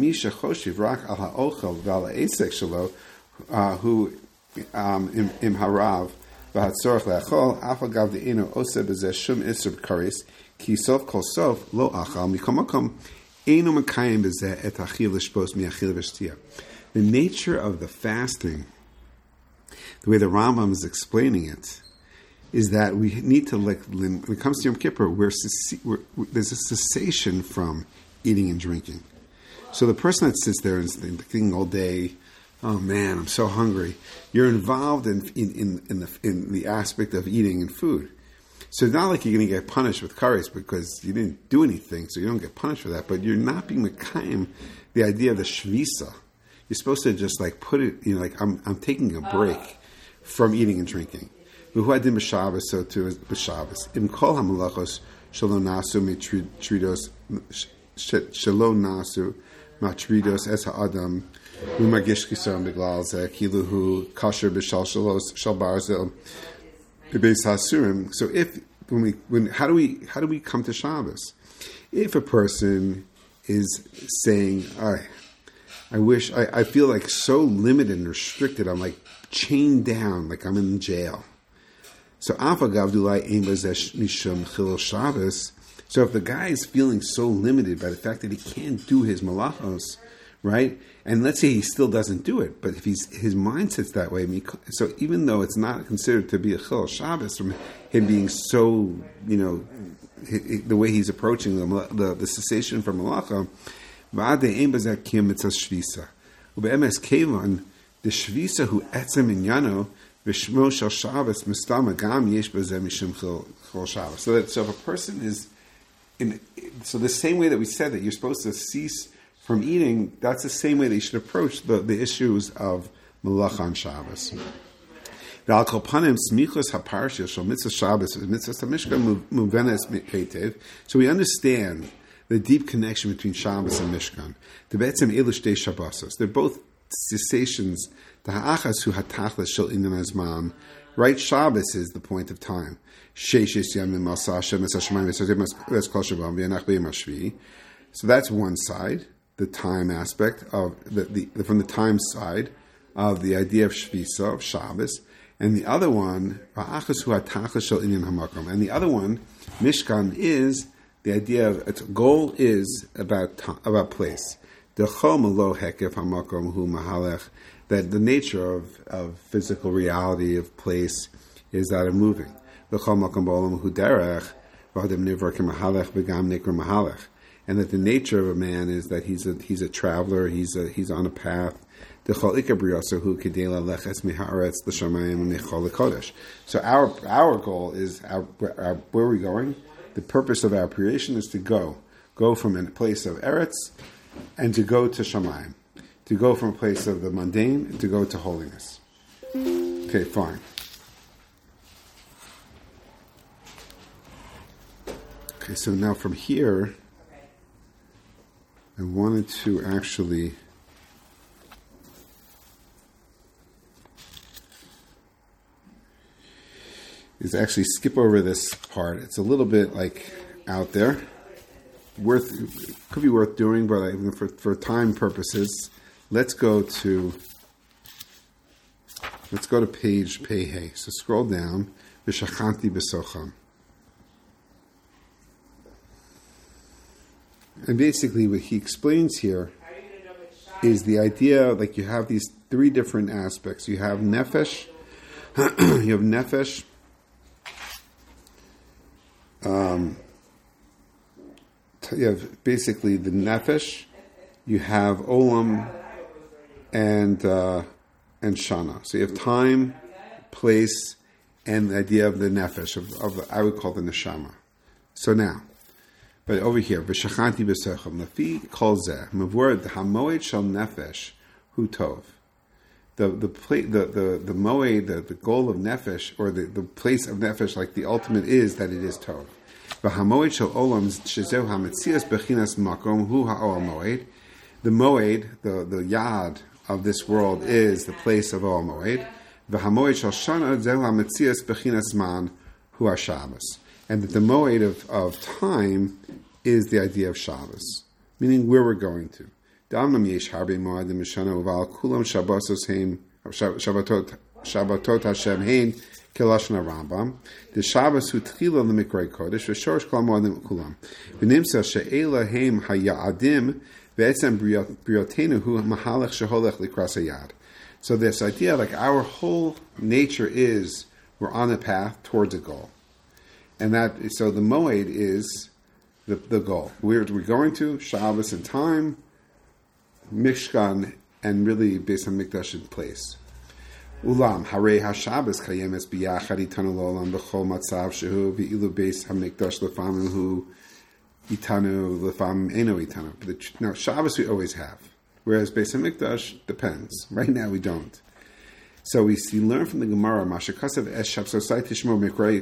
um, im harav v'hatzorach le'achol afal gav de'eno ose b'zeh shum isur b'karis ki sof kol sof lo achal mikom makom eno mekayim b'zeh et achil l'shpos mi'achil v'shtia. The nature of the fasting, the way the Rambam is explaining it, is that we need to, like, when it comes to Yom Kippur, we're, we're, there's a cessation from eating and drinking. So the person that sits there and is thinking all day, oh man, I'm so hungry, you're involved in in, in, in, the, in the aspect of eating and food. So it's not like you're going to get punished with kares because you didn't do anything, so you don't get punished for that, but you're not being mekayim the idea of the shvisa. You're supposed to just like put it, you know, like I'm I'm taking a break from eating and drinking. So too is b'Shabbos. Im kol hamalachos shelo nasu mitridos shelo nasu matridos es ha'adam u'magish kisam beglal zeh kiluhu kasher b'shalshalos shal barzel b'beis hasurim. So if when we when how do we how do we come to Shabbos? If a person is saying, I, I wish I, I feel like so limited and restricted, I'm like chained down, like I'm in jail. So Afagavdulai Ein Bazesh Mishum Chilul Shabbos. So if the guy is feeling so limited by the fact that he can't do his malachos, right? And let's say he still doesn't do it, but if he's his mindset's that way, so even though it's not considered to be a Chilul Shabbos from him being so, you know, the way he's approaching the the, the cessation from malacha, Va'adei Ein Bazeh Kiyum Mitzvah Shvisa. Ube'emes Kevan, the Shvisa hu etzem inyano, v'shmo shel Shabbos mistama gam yesh bazeh mishum Chilul Shabbos. So that so if a person is in, so the same way that we said that you're supposed to cease from eating, that's the same way that you should approach the, the issues of malacha on Shabbos. V'al kol panim smichos haparsha shel mitzvah Shabbos mitzvah hamishkan muvenes heitev. So we understand the deep connection between Shabbos and Mishkan. The betzem elu shtei Shabbosos. They're both cessations. The ha'achas hu hatachlis shel inyan hazman. Right, Shabbos is the point of time. Sheishes yamim al sashem es hashemayim es kol shabam v'yanach b'yom hashvi. So that's one side, the time aspect of the, the from the time side of the idea of Shvisa, of Shabbos, and the other one, ha'achas hu hatachlis shel inyan hamakom. And the other one, Mishkan, is the idea of its goal is about about place. The chom hekef hamakom hu mahalech, that the nature of, of physical reality of place is that of moving. The chom makom ba'olam hu derech v'adem nivra k'mahalech v'gam nikra mahalech, and that the nature of a man is that he's a he's a traveler, he's a he's on a path. The chol ikabriyosa hu kedela leches miharetz l'shamayim nechol l'kodesh. So our our goal is our, our, where are we going? The purpose of our creation is to go. Go from a place of Eretz and to go to Shamayim. To go from a place of the mundane and to go to holiness. Okay, fine. Okay, so now from here, I wanted to actually is actually skip over this part. It's a little bit like out there. Worth could be worth doing, but I, for for time purposes, let's go to let's go to page Pehe. So scroll down. V'shachanti b'socham. And basically, what he explains here is the idea, like you have these three different aspects. You have nefesh. you have nefesh. Um, you have basically the nefesh, you have olam, and uh, and shana. So you have time, place, and the idea of the nefesh, of, of the, I would call the neshama. So now, but over here, v'shachanti b'sechem lefi kol zeh mavur the hamoed shel nefesh hu tov. The the pla- the the the moed, the, the goal of nefesh, or the, the place of nefesh, like the ultimate is that it is tov. V'hamoed shel olam shezeu hametzias bechinas makom hu ha'ol moed. The moed, the the yad of this world, is the place of ol moed. V'hamoed shel shana zeu hametzias bechinas man hu ha'Shabbos. And that the moed of, of time is the idea of Shabbos, meaning where we're going to. Damam yesh harbe moedim mishana uval kulam shabbosos heim shabbatot shabbatot Hashem heim kelashna Rambam. The Shabbos hu tchila l'mikrei kodesh v'shorish kol moedim kulam. V'nimsa she'ela heim hayadim ve'etzem briotenu hu mahalech sheholech likras hayad. So this idea, like our whole nature is, we're on a path towards a goal. And that, so the moed is the, the goal. We're, we're going to Shabbos in time, Mishkan, and really based on Mikdash in place. Ulam, Harei HaShabbos kayemes biyachad itanu l'olam b'chol matzav shehu v'ilu beis HaMikdash lefamim hu itanu lefamim eno itanu. Now, Shabbos we always have, whereas beis HaMikdash depends. Right now we don't. So we see, learn from the Gemara, Mashakasav es Shabsosai Tishmo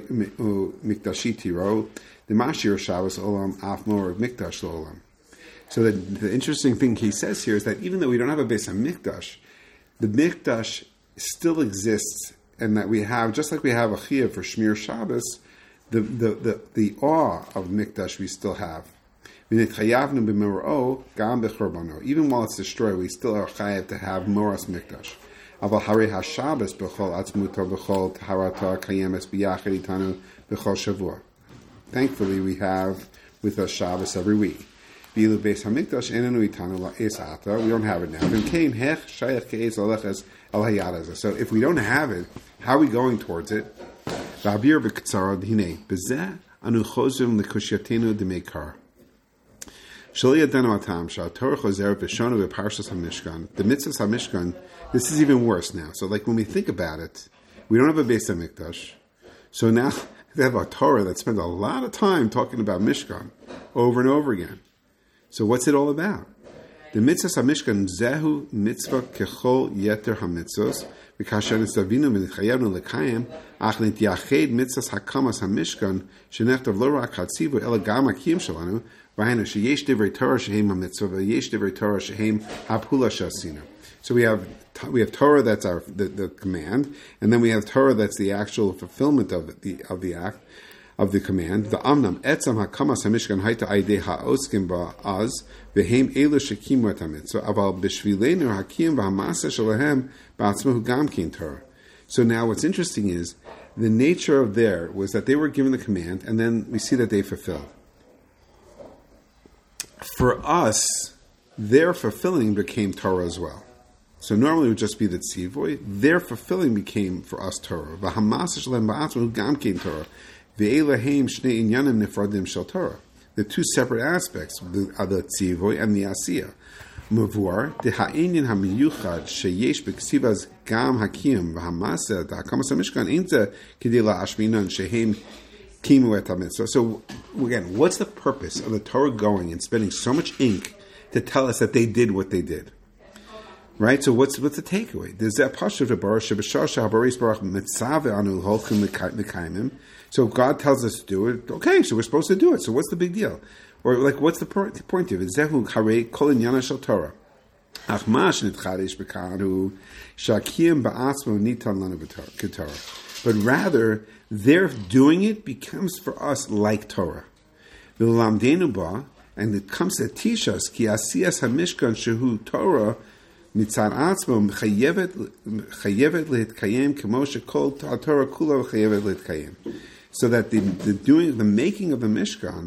Mikdashi Tiro, the Mashir Shabbos Olam Afmor Mikdash Olam. So the, the interesting thing he says here is that even though we don't have a base on Mikdash, the Mikdash still exists, and that we have, just like we have a Chiyah for Shmir Shabbos, the, the, the, the awe of Mikdash we still have. Even while it's destroyed, we still are chayav to have Moras Mikdash. Aval Hare HaShabbos b'chol atzmuto b'chol taharata kayemes b'yachid itanu b'chol shavua. Thankfully, we have with us Shabbos every week. Bilu Beis Hamikdash enenu itanu la'es ata. We don't have it now. Then came hech shayach ke'ez aleches el hayadaza. So if we don't have it, how are we going towards it? V'abir b'ktzara d'hinei b'zeh anu chozum l'kushyatenu d'meikar. Shali adenu atam shah Torah chozer b'shonu b'parshas hamishkan. The mitzvahs hamishkan. This is even worse now. So, like when we think about it, we don't have a Beis Hamikdash. So now they have a Torah that spends a lot of time talking about Mishkan over and over again. So what's it all about? The mitzvahs hamishkan zehu mitzvah kechol yeter hamitzvos v'kasher nisavinu v'nichayevnu lekayim ach nityached mitzvahs hakamas hamishkan shenechtav lo rak hatzivu ela gam hakiyim shalanu v'hainu sheyesh divrei Torah shehem hamitzvah v'yesh divrei Torah shehem hapula shasinu. So we have we have Torah that's our the, the command, and then we have Torah that's the actual fulfillment of the of the act of the command. The amnam etzam hakamas hamishkan haita aidei haoskim ba'az v'heim elu shekimu et hamitzvah aval b'shvilenu hakim v'hamasa shalahem ba'atzmahu gam kin Torah. So now what's interesting is the nature of there was that they were given the command, and then we see that they fulfilled. For us, their fulfilling became Torah as well. So normally it would just be the tzivoy. Their fulfilling became for us Torah. V'hamasa shalem ba'atzmahu gam kin Torah. Ve'elaheim shnei inyanim nefradim shel Torah. The two separate aspects of the, of the tzivoy and the asiyah. Mavur de ha'inyan hamiyuchad sheyesh b'ksivas gam hakim v'hamasa da'akamas hamishkan inta k'dei la'ashminan shehem kimu et hamitzvah. So again, what's the purpose of the Torah going and spending so much ink to tell us that they did what they did? Right? So what's what's the takeaway? There's that pasuk of Baruch Shebashasha Habaris Baruch Mitzave Anu Holchim Mekayimim. So God tells us to do it. Okay, so we're supposed to do it. So what's the big deal? Or like, what's the point of it? Zehu Harei Kol Inyana Shel Torah. Achmash Nitchadish B'Kanu Shakim Ba'atzmo Nitan Lanu B'Torah. But rather, their doing it becomes for us like Torah. V'Lamdenu Ba, and it comes to teach us Ki Asiyas Hamishkan Shehu Torah. Mitzad atzmo chayevet chayevet litkayem kamo shekol Torah kula chayevet litkayem. So that the, the doing, the making of the Mishkan,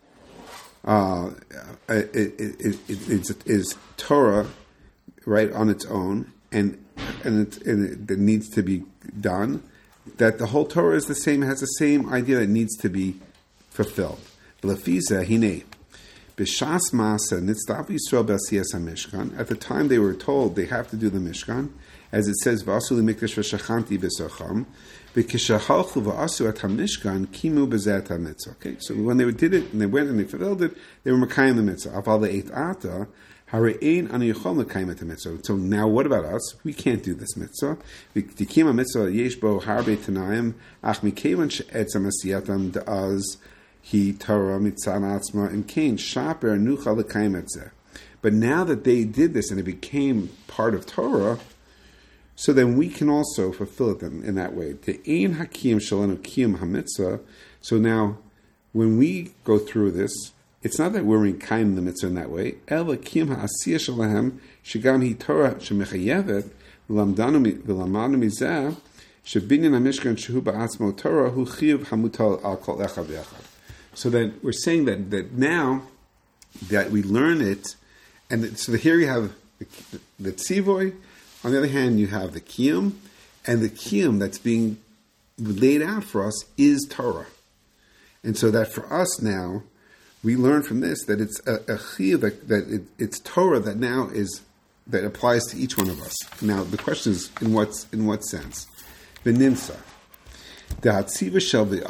uh, it, it, it, it, it's, is Torah, right, on its own, and and it, and it needs to be done. That the whole Torah is the same, has the same idea that it needs to be fulfilled. B'lefiza hinei. B'shas masa nitzdav Yisrael b'asiyas hamishkan. At the time they were told they have to do the Mishkan, as it says, "V'asu limikdash v'shachanti b'socham, v'kishahalchu v'asu et hamishkan kimu b'zeh hamitzvah." Okay, so when they did it and they went and they fulfilled it, they were makayim the mitzvah. Aval le'et ata hare'ein anu yichol makayim et mitzvah. So now, what about us? We can't do this mitzvah. V'tikim mitzvah yesh bo harbe tanaim ach mikevan she'etzam asiyatam da'az. He Torah mitzan atzma and Cain shaper nucha l'kayim etzeh. But now that they did this and it became part of Torah, so then we can also fulfill it in, in that way. Te'ein hakim shalanu kiyum hamitzvah. So now, when we go through this, it's not that we're in kaim the mitzvah in that way. Ela kiyum ha'asiyah shalahem shegam hi Torah shemechayevet v'lamdanu mizeh shebinyan hamishkan shehu ba'atzmo Torah hu chiyuv hamutal al kol echad v'echad. So that we're saying that, that now that we learn it, and so here you have the, the tzivoy, on the other hand you have the kiyum, and the kiyum that's being laid out for us is Torah. And so that for us now, we learn from this that it's a, a chiyuv, that, that it, it's Torah that now is, that applies to each one of us. Now the question is, in what, in what sense? V'nimsa. So the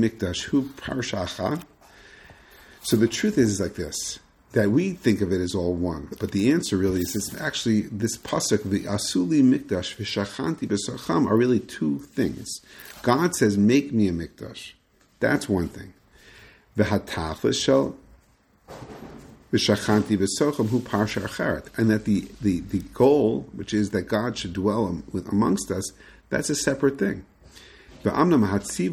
truth is like this, that we think of it as all one, but the answer really is it's actually this pasuk, the asuli mikdash v'shachanti b'socham, are really two things. God says, make me a mikdash. That's one thing. V'hatachlis shel v'shachanti b'socham hu parsha acharet, and that the, the, the goal, which is that God should dwell with, amongst us, that's a separate thing. Right, so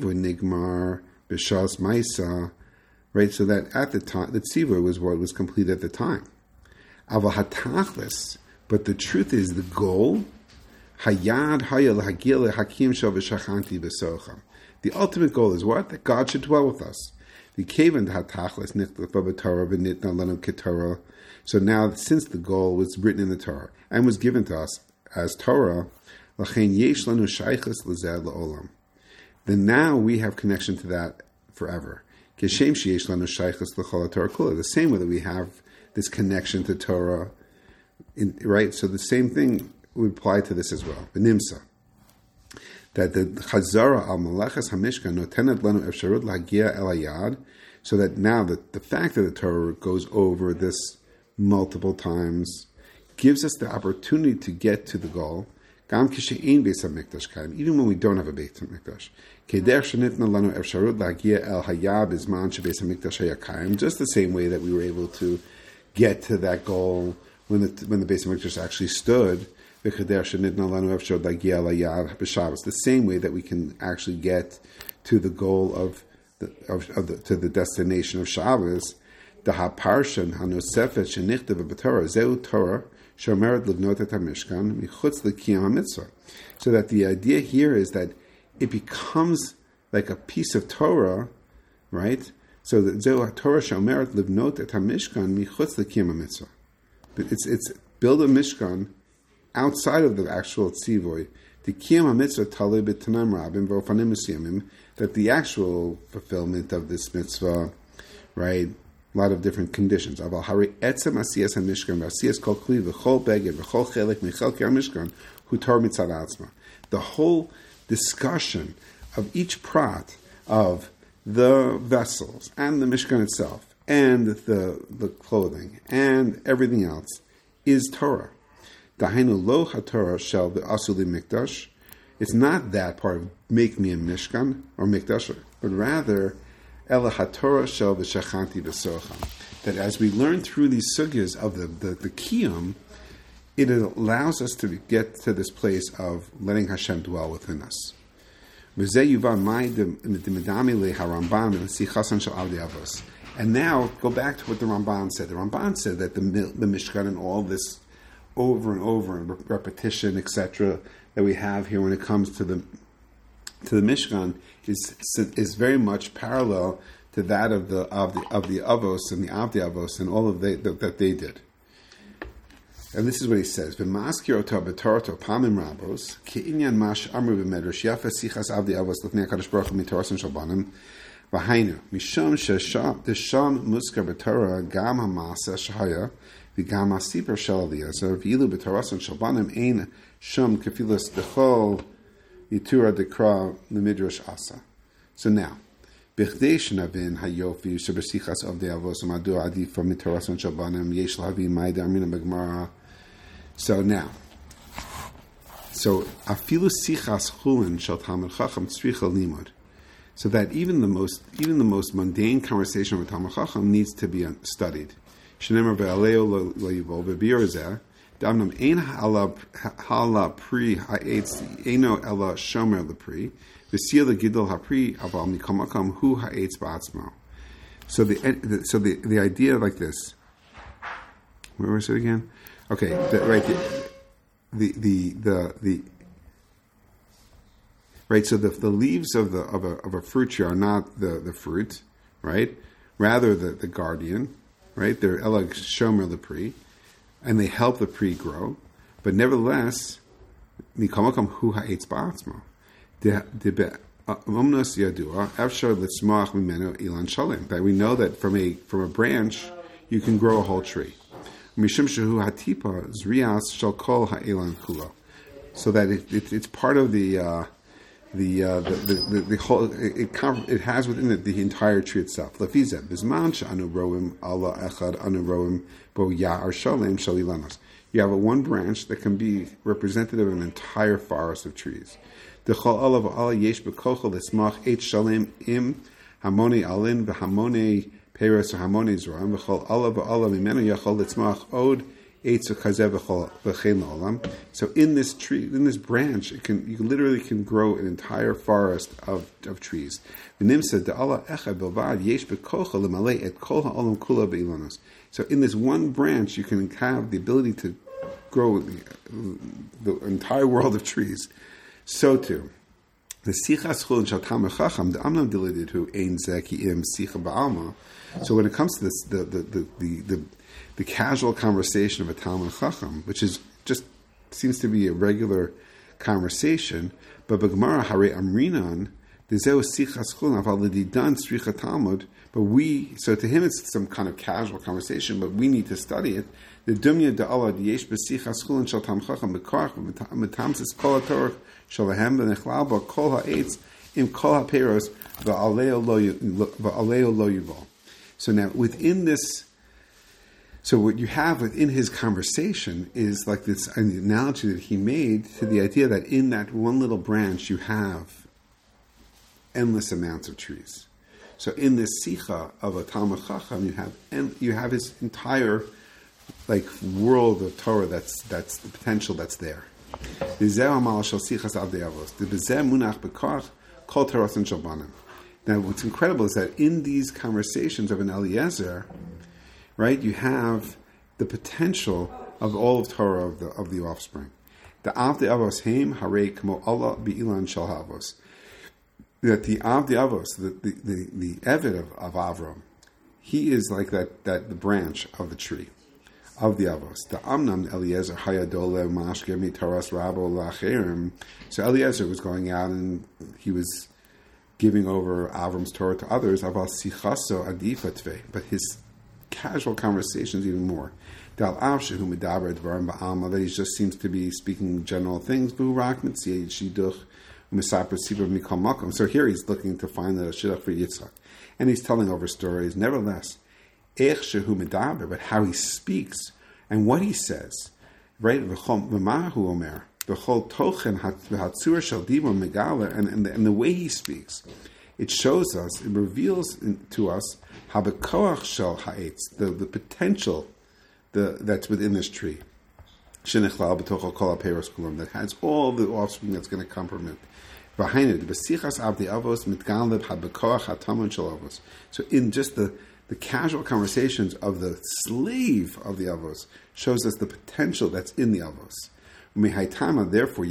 that at the time, the tzivur was what was complete at the time. But the truth is, the goal Hayad hayal hagil hakim shel v'shachanti v'socham. The ultimate goal is what? That God should dwell with us. The kaven hatachlis nichtav b'Torah v'nitna lanu k'Torah. So now, since the goal was written in the Torah and was given to us as Torah, l'chein yesh lanu shaychus l'zeh la'olam. Then now we have connection to that forever. Kishem sheyesh lanu shaychus l'chol Torah kula. The same way that we have this connection to Torah, in, right? So the same thing would apply to this as well. V'nimsa. That the Chazara al Malachas Hamishkan notenet lanu efsharut lagia el hayad, so that now that the fact that the Torah goes over this multiple times gives us the opportunity to get to the goal. Gam kishein beis hamikdash kaim, even when we don't have a beis hamikdash. Keder shenitna lanu efsharut lagia el hayad bizman shebeis hamikdash haya kaim, just the same way that we were able to get to that goal when the when the beis hamikdash actually stood. The same way that we can actually get to the goal of the, of, of the, to the destination of Shabbos. The haparshan hanosefet shenichtav b'Torah zeu Torah shomeret livnot et hamishkan michutz l'kiyam hamitzvah. So that the idea here is that it becomes like a piece of Torah, right? So that zeu Torah shomeret livnot et hamishkan michutz l'kiyam hamitzvah. It's it's build a mishkan outside of the actual tzivoy, the kiyam hamitzvah talei b'tanam rabim v'ofanim mesiyamim, that the actual fulfillment of this mitzvah, right, a lot of different conditions. Aval hari etzem asiyas hamishkan v'asiyas kol kli v'chol beged v'chol chelik michelki hamishkan hu tor mitzad atzma. The whole discussion of each prat of the vessels and the mishkan itself and the the clothing and everything else is Torah. Dahainu lo haTorah shel v'asuli mikdash. It's not that part of make me a mishkan or mikdash, but rather ela haTorah shel v'shachanti v'socham. That as we learn through these sugyas of the the, the kiyum, it allows us to get to this place of letting Hashem dwell within us. And now go back to what the Ramban said. The Ramban said that the the mishkan and all this over and over and repetition, et cetera, that we have here when it comes to the to the Mishkan is is very much parallel to that of the of the of the Avos and the Avdi Avos and all of they, that, that they did. And this is what he says: "V'maskir ota b'Torah pamim rabos ki'inyan mash amru b'medrash yafa sichas Avdi Avos l'fnei Hakadosh Baruch Hu mitorasim shalbanim v'hainu mishum shesham desham muskar b'Torah gam hamasa shahaya." V'gam hasiper shel Eliezer v'ilu b'torason shalbanim ein shum kefilas dechol yitura dekra l'midrash asa. So now, b'chdei shenavin hayofi shebesichas avdei avos umadu adif mitorason shalbanim yesh lavi ma'ida amina b'gemara. So now, so afilu sichas chulin shel talmid chacham tzricha limud. So that even the most even the most mundane conversation with talmid chacham needs to be studied. Shenemar ve'aleo lo yivol ve'birzeh damnam ein hala hala pri ha'etz eino ela shomer lepri v'siyah legidol ha'pri aval mikamakam hu ha'etz ba'atzmo. So the so the the idea like this. Where was it again? Okay, the, right. The the the the, the right. So the the leaves of the of a of a fruit tree are not the, the fruit, right? Rather the, the guardian. Right, they're elag shomer lepri, and they help the pri grow. But nevertheless, mikamakam hu ha'etz ba'atzmo. Umnos yadua efshar litzmach mimeno ilan shalem. That we know that from a from a branch you can grow a whole tree. Mishum shehu hatipa zrias shal kol ha'elan kulo. So that it, it, it's part of the uh, the, uh, the, the the the whole it it, it has within it the entire tree itself. Lafizeh bizman she'anu roim Allah echad anu roim bo ya'ar shalem shalilanos. You have a one branch that can be representative of an entire forest of trees. Dechol olav Allah yesh bekochel lismach et shalem im hamoni alin v'hamoni peres hamoni zoram v'chol olav Allah mimenu yachol lismach od eitz v'chazeh v'chol v'chein olam. So in this tree, in this branch, it can you literally can grow an entire forest of, of trees. V'nimsa de Allah echad bilvad yesh bekochel lemalei et kol ha'olam kula be'ilonos. So in this one branch, you can have the ability to grow the, the entire world of trees, so too. The sichas chulin shel Talmid Chacham, the amnam dilididu who ein zekiim sicha ba'alma. So when it comes to this, the the the the, the, the casual conversation of a Talmid Chacham, which is just seems to be a regular conversation, but b'gemara hare amrinan dezeu sichas chulin aval lididan stricha Talmud. But we, so to him it's some kind of casual conversation, but we need to study it. The dumya de Allah yesh b'sichas chulin shel Talmid Chacham b'korach v'metamsis kol hatorah shalahem v'nechlal ba kol ha'etz im kol ha'peros v'aleo lo yuval. So now within this, so what you have within his conversation is like this an analogy that he made to the idea that in that one little branch you have endless amounts of trees. So in this sicha of a Talmid Chacham, you have and you have his entire like world of Torah. That's that's the potential that's there. Now, what's incredible is that in these conversations of an Eliezer, right, you have the potential of all of Torah of the of the offspring. The Av de Avos Heim Hare Kmo Allah Be'ilan Shel Havos. That the Av de Avos, the the the, the Eved of, of Avram, he is like that that the branch of the tree of the Avos. The Amnam Eliezer Hayadole Mashke Mitaras Rabo Lacherim. So Eliezer was going out and he was giving over Avram's Torah to others. Aval Sichaso Adifatve, but his casual conversations even more. Dal Avshehu Medaber Dvarim Ba'alma, that he just seems to be speaking general things. Vu Rak Mitziyah Shiduch. So here he's looking to find the shidduch for Yitzchak, and he's telling over stories. Nevertheless, but how he speaks and what he says, right? And and the, and the way he speaks, it shows us, it reveals to us how the koach shel ha'etz, the the potential, the that's within this tree, that has all the offspring that's going to come from it. Behind it, so in just the, the casual conversations of the slave of the avos shows us the potential that's in the avos. Therefore,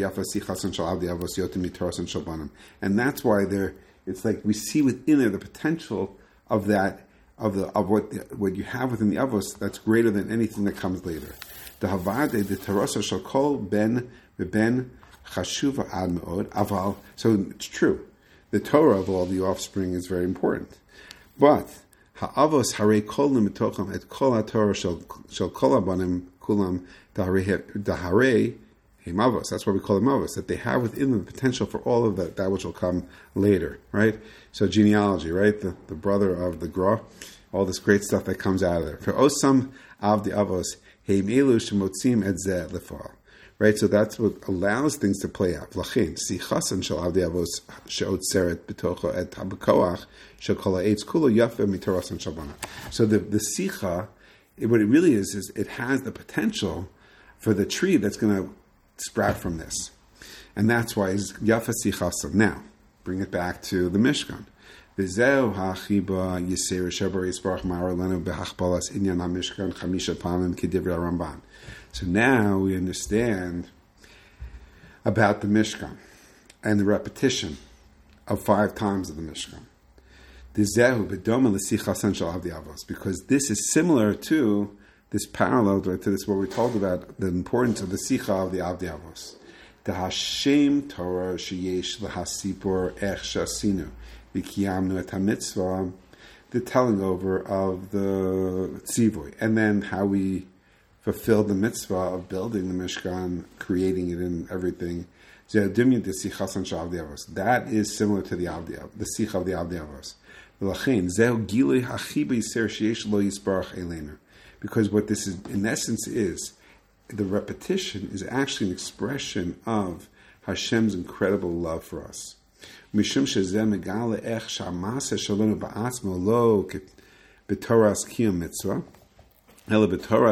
and that's why there it's like we see within there the potential of that of the of what what you have within the avos that's greater than anything that comes later. The havade the terasa shall call ben ben. Chashuva ad me'od, aval. So it's true. The Torah of all the offspring is very important. But ha'avos harei kol nimitocham et kol ha'torah shel shel kol abanim kulam daharei hemavos. That's why we call them avos. That they have within them the potential for all of that, that which will come later. Right. So genealogy. Right. The the brother of the Gra. All this great stuff that comes out of there. For osam av the avos heim elu shemotzim et zeh lefal. Right, so that's what allows things to play out. Lachin, sichasan shel avdei avos sheot seret b'tocho et habekoach shel kol ha'etz kulo yafe mitarasan shabana. So the the sicha, what it really is, is it has the potential for the tree that's going to sprout from this, and that's why it's yafe sichasan. Now, bring it back to the Mishkan. V'zeu ha'chiba yiser shebar yisbarach ma'ar lenu behachbalas inyan ha'mishkan chamisha pamim k'divrei Ramban. So now we understand about the Mishkan and the repetition of five times of the Mishkan. Because this is similar to this parallel to this what we talked about, the importance of the Sicha of the Avdei Avos. The Hashem Torah sheyesh l'hasipor ech shasinu v'kiyamnu et hamitzvah, the telling over of the Tzivoy, and then how we fulfilled the mitzvah of building the Mishkan, creating it and everything. That is similar to the Avdei, the Sicha of the Avdei Avos. Because what this is, in essence, is the repetition is actually an expression of Hashem's incredible love for us. Mishum shezeh megale ech shamase shalonu ba'atzmo lo b'toras kiyum mitzvah. So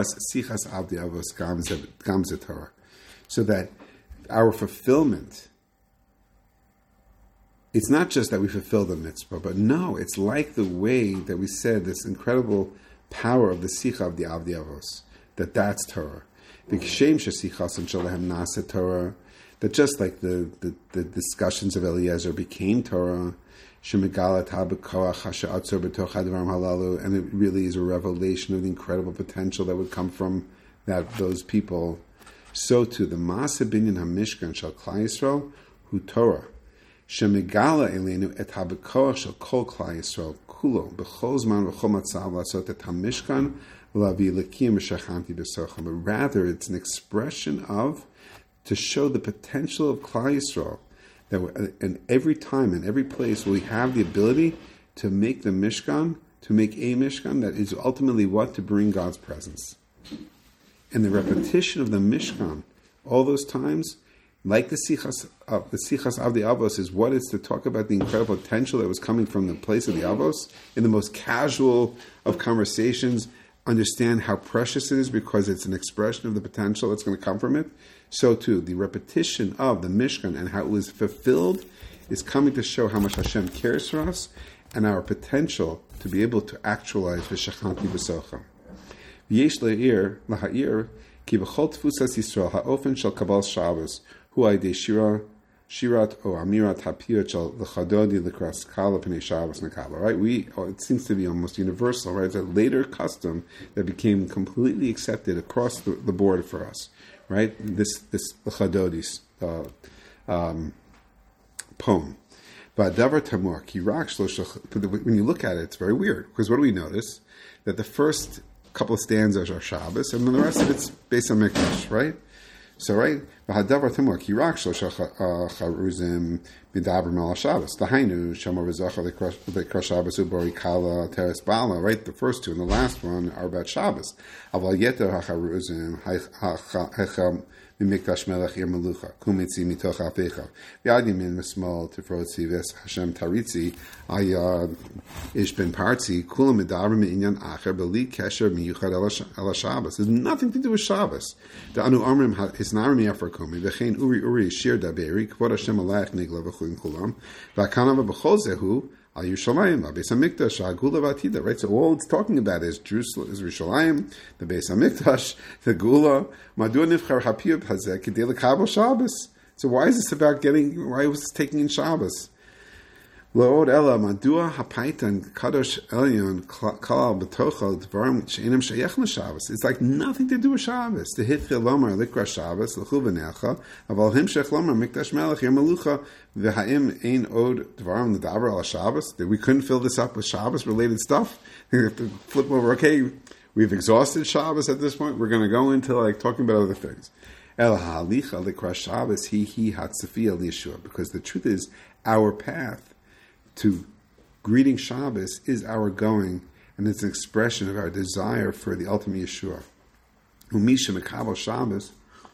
that our fulfillment, it's not just that we fulfill the mitzvah, but no, it's like the way that we said this incredible power of the Sicha of the Avdei Avos, that that's Torah. V'kshem shesichasim shalahem nasa Torah, that just like the, the, the discussions of Eliezer became Torah, shemegala tabekoach hasha'atzor b'toch hadvarim halalu, and it really is a revelation of the incredible potential that would come from that those people. So too, the Maaseh binyan hamishkan shel Klal Yisrael hu Torah, shemegala elenu et habekoach shel kol Klal Yisrael kulo b'chol zman v'chol matzav lasot et hamishkan v'lavi lekim v'shachanti b'socham. But rather, it's an expression of, to show the potential of Klal Yisrael, that in every time and every place we have the ability to make the Mishkan, to make a Mishkan that is ultimately what? To bring God's presence. And the repetition of the Mishkan, all those times, like the Sichas of the Sichas of the Avos, is what is to talk about the incredible potential that was coming from the place of the Avos. In the most casual of conversations, understand how precious it is because it's an expression of the potential that's going to come from it. So too, the repetition of the Mishkan and how it was fulfilled is coming to show how much Hashem cares for us and our potential to be able to actualize v'shachanti b'socham. V'yesh le'ir laha'ir ki b'chol tfusas Yisrael ha'ofen shel kabal Shabbos hu aydei shira shirat o amirat ha'piyot shel l'chadodi l'kras kala p'nei Shabbos nekabla. Right? We oh, it seems to be almost universal. Right? It's a later custom that became completely accepted across the, the board for us. Right? This this l'chadodis uh, um, poem. V'adavar tamor ki rak shlosh. When you look at it, it's very weird because what do we notice? That the first couple of stanzas are Shabbos, and then the rest of it's Beis HaMikdash, right? So, right, v'hadavar tamor ki rak shlosh charuzim midabrim al Shabbos. Dahainu shamor v'zacha lekras Shabbos ubori kala teres bala. Right, the first two and the last one are about Shabbos. Aval yeter hacharuzim hecham mimikdash melech ir melucha kumitzi mitoch afecha v'ad yamin mismal tifrotzi ves Hashem taritzi ayad ish ben partzi kulam midabrim inyan acher beli kesher miyuchad el Shabbos. There's nothing to do with Shabbos. The anu amrim hisnarim yafar kumi v'chein uri uri shir daberi kvod Hashem alach nigla v'chulim kulam v'akanav b'chol zehu al Yerushalayim v'beis hamikdash ha'gula v'atida. Right, so all it's talking about is Jerusalem, is Yerushalayim, the Beis Hamikdash, the Gula. Madua nifchar hapiyut hazeh k'dei l'kabel Shabbos. So why is this about getting? Why was this taking in Shabbos? Lo'od ela madua hapaitan kadosh elyon kalal b'tochal dvarim she'enim shayech l'Shabbos. It's like nothing to do with Shabbos. The hitchil lomar likra Shabbos l'chu v'necha aval himshech lomar mikdash melech yom melucha v'ha'im ein od dvarim l'davar al Shabbos. That we couldn't fill this up with Shabbos related stuff. We have to flip over. Okay, we've exhausted Shabbos at this point. We're going to go into like talking about other things. El ha'alicha likra Shabbos hi hi hatzafi al Yeshua. Because the truth is, our path to greeting Shabbos is our going, and it's an expression of our desire for the ultimate Yeshua. Umisha mekabel Shabbos.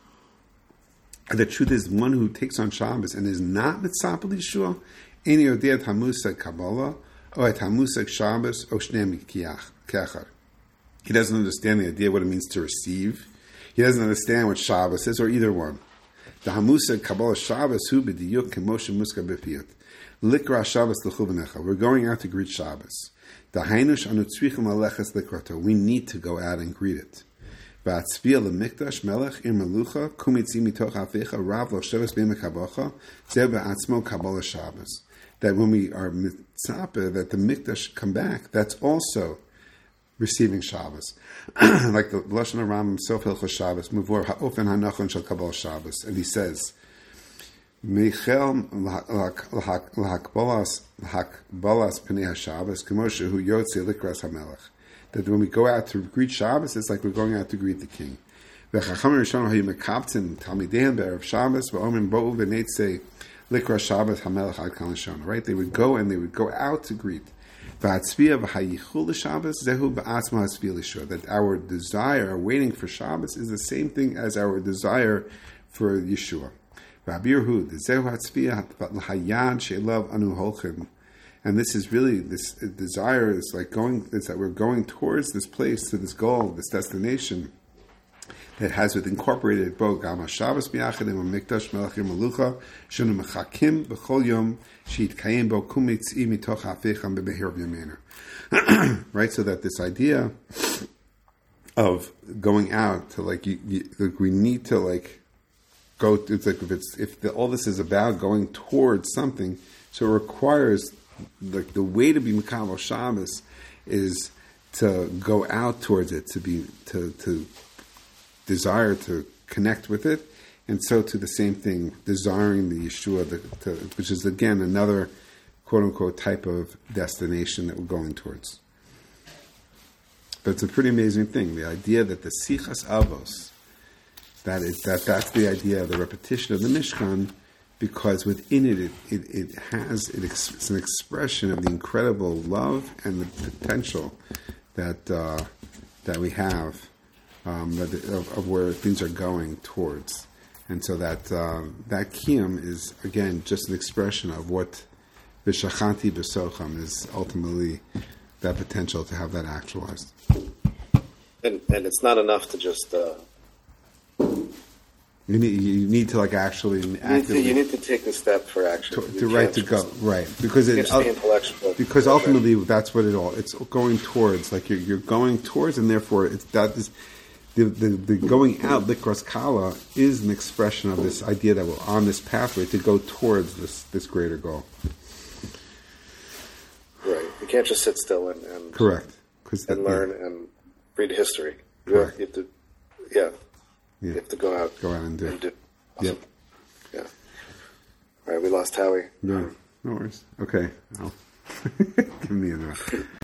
The truth is, one who takes on Shabbos and is not mitzapel Yeshua, eni odeh et hamusag Kabbalah, or et hamusag Shabbos, or shneim kiachar. He doesn't understand the idea of what it means to receive. He doesn't understand what Shabbos is, or either one. The hamusag Kabbalah Shabbos hu b'diyuk k'moshe muska b'piyut. Likra Shabbos l'chuvanecha. We're going out to greet Shabbos. Dahainush anu tzrichim aleches likrato. We need to go out and greet it. V'atzvia lemikdash melech ir melucha kumitzi mitoch afecha rav lo sheves b'mekabocha zeh be'atzmo kabbalah Shabbos. That when we are mitzape, that the mikdash come back, that's also receiving Shabbos. Like the Lashon HaRambam himself, Hilchos Shabbos, muvor ha'ofen ha'nachon shel kabbalah Shabbos. And he says, Michel lahakbalas lahakbalas pnei Shabbos k'moshe hu yotze likras hamelech. That when we go out to greet Shabbos, it's like we're going out to greet the king. V'chachamim rishonim hayu mekabtzin talmideim be'erev Shabbos v'omrim bo'u v'neitzei likras Shabbos hamelech ad kan l'shon. Right? They would go and they would go out to greet. V'atzvia v'hayichul l'Shabbos zehu ba'atzma hatzvia l'shur. That our desire, our waiting for Shabbos, is the same thing as our desire for Yeshua. And this is really, this desire is like going, is that we're going towards this place, to this goal, this destination that has with incorporated both Gama Shabbos Biachadim and Mikdash Melachim Melucha Shunu Mechakim B'chol Yom Sheet Kayim Bo Kumitzi Mitoch Hafecham B'Behir V'Yamener. Right, so that this idea of going out to like you, you like we need to like go. It's like if it's if the, all this is about going towards something, so it requires like the way to be Mekabel Shabbos is to go out towards it, to be to to desire to connect with it, and so to the same thing, desiring the Yeshua, the, to, which is again another quote unquote type of destination that we're going towards. But it's a pretty amazing thing. The idea that the Sichas Avos, that is that that's the idea of the repetition of the Mishkan, because within it it, it, it has it, it's an expression of the incredible love and the potential that uh, that we have um, of, of where things are going towards, and so that uh, that kiyum is again just an expression of what v'shachanti b'socham is ultimately that potential to have that actualized. And and it's not enough to just. Uh, You need you need to like actually you, need actively to, you need to take the step for action. to, to right to go right because it uh, intellectual. because ultimately that's what it all it's going towards, like you're you're going towards, and therefore it's that is the the, the going out likros kala is an expression of this idea that we're on this pathway to go towards this this greater goal. Right, you can't just sit still and, and correct and the, learn yeah. and read history. You correct. have, you have to, yeah. Yeah. You have to go out. Go out and do. And do. Awesome. Yep. Yeah. All right, we lost Howie. No, no worries. Okay. I'll give me a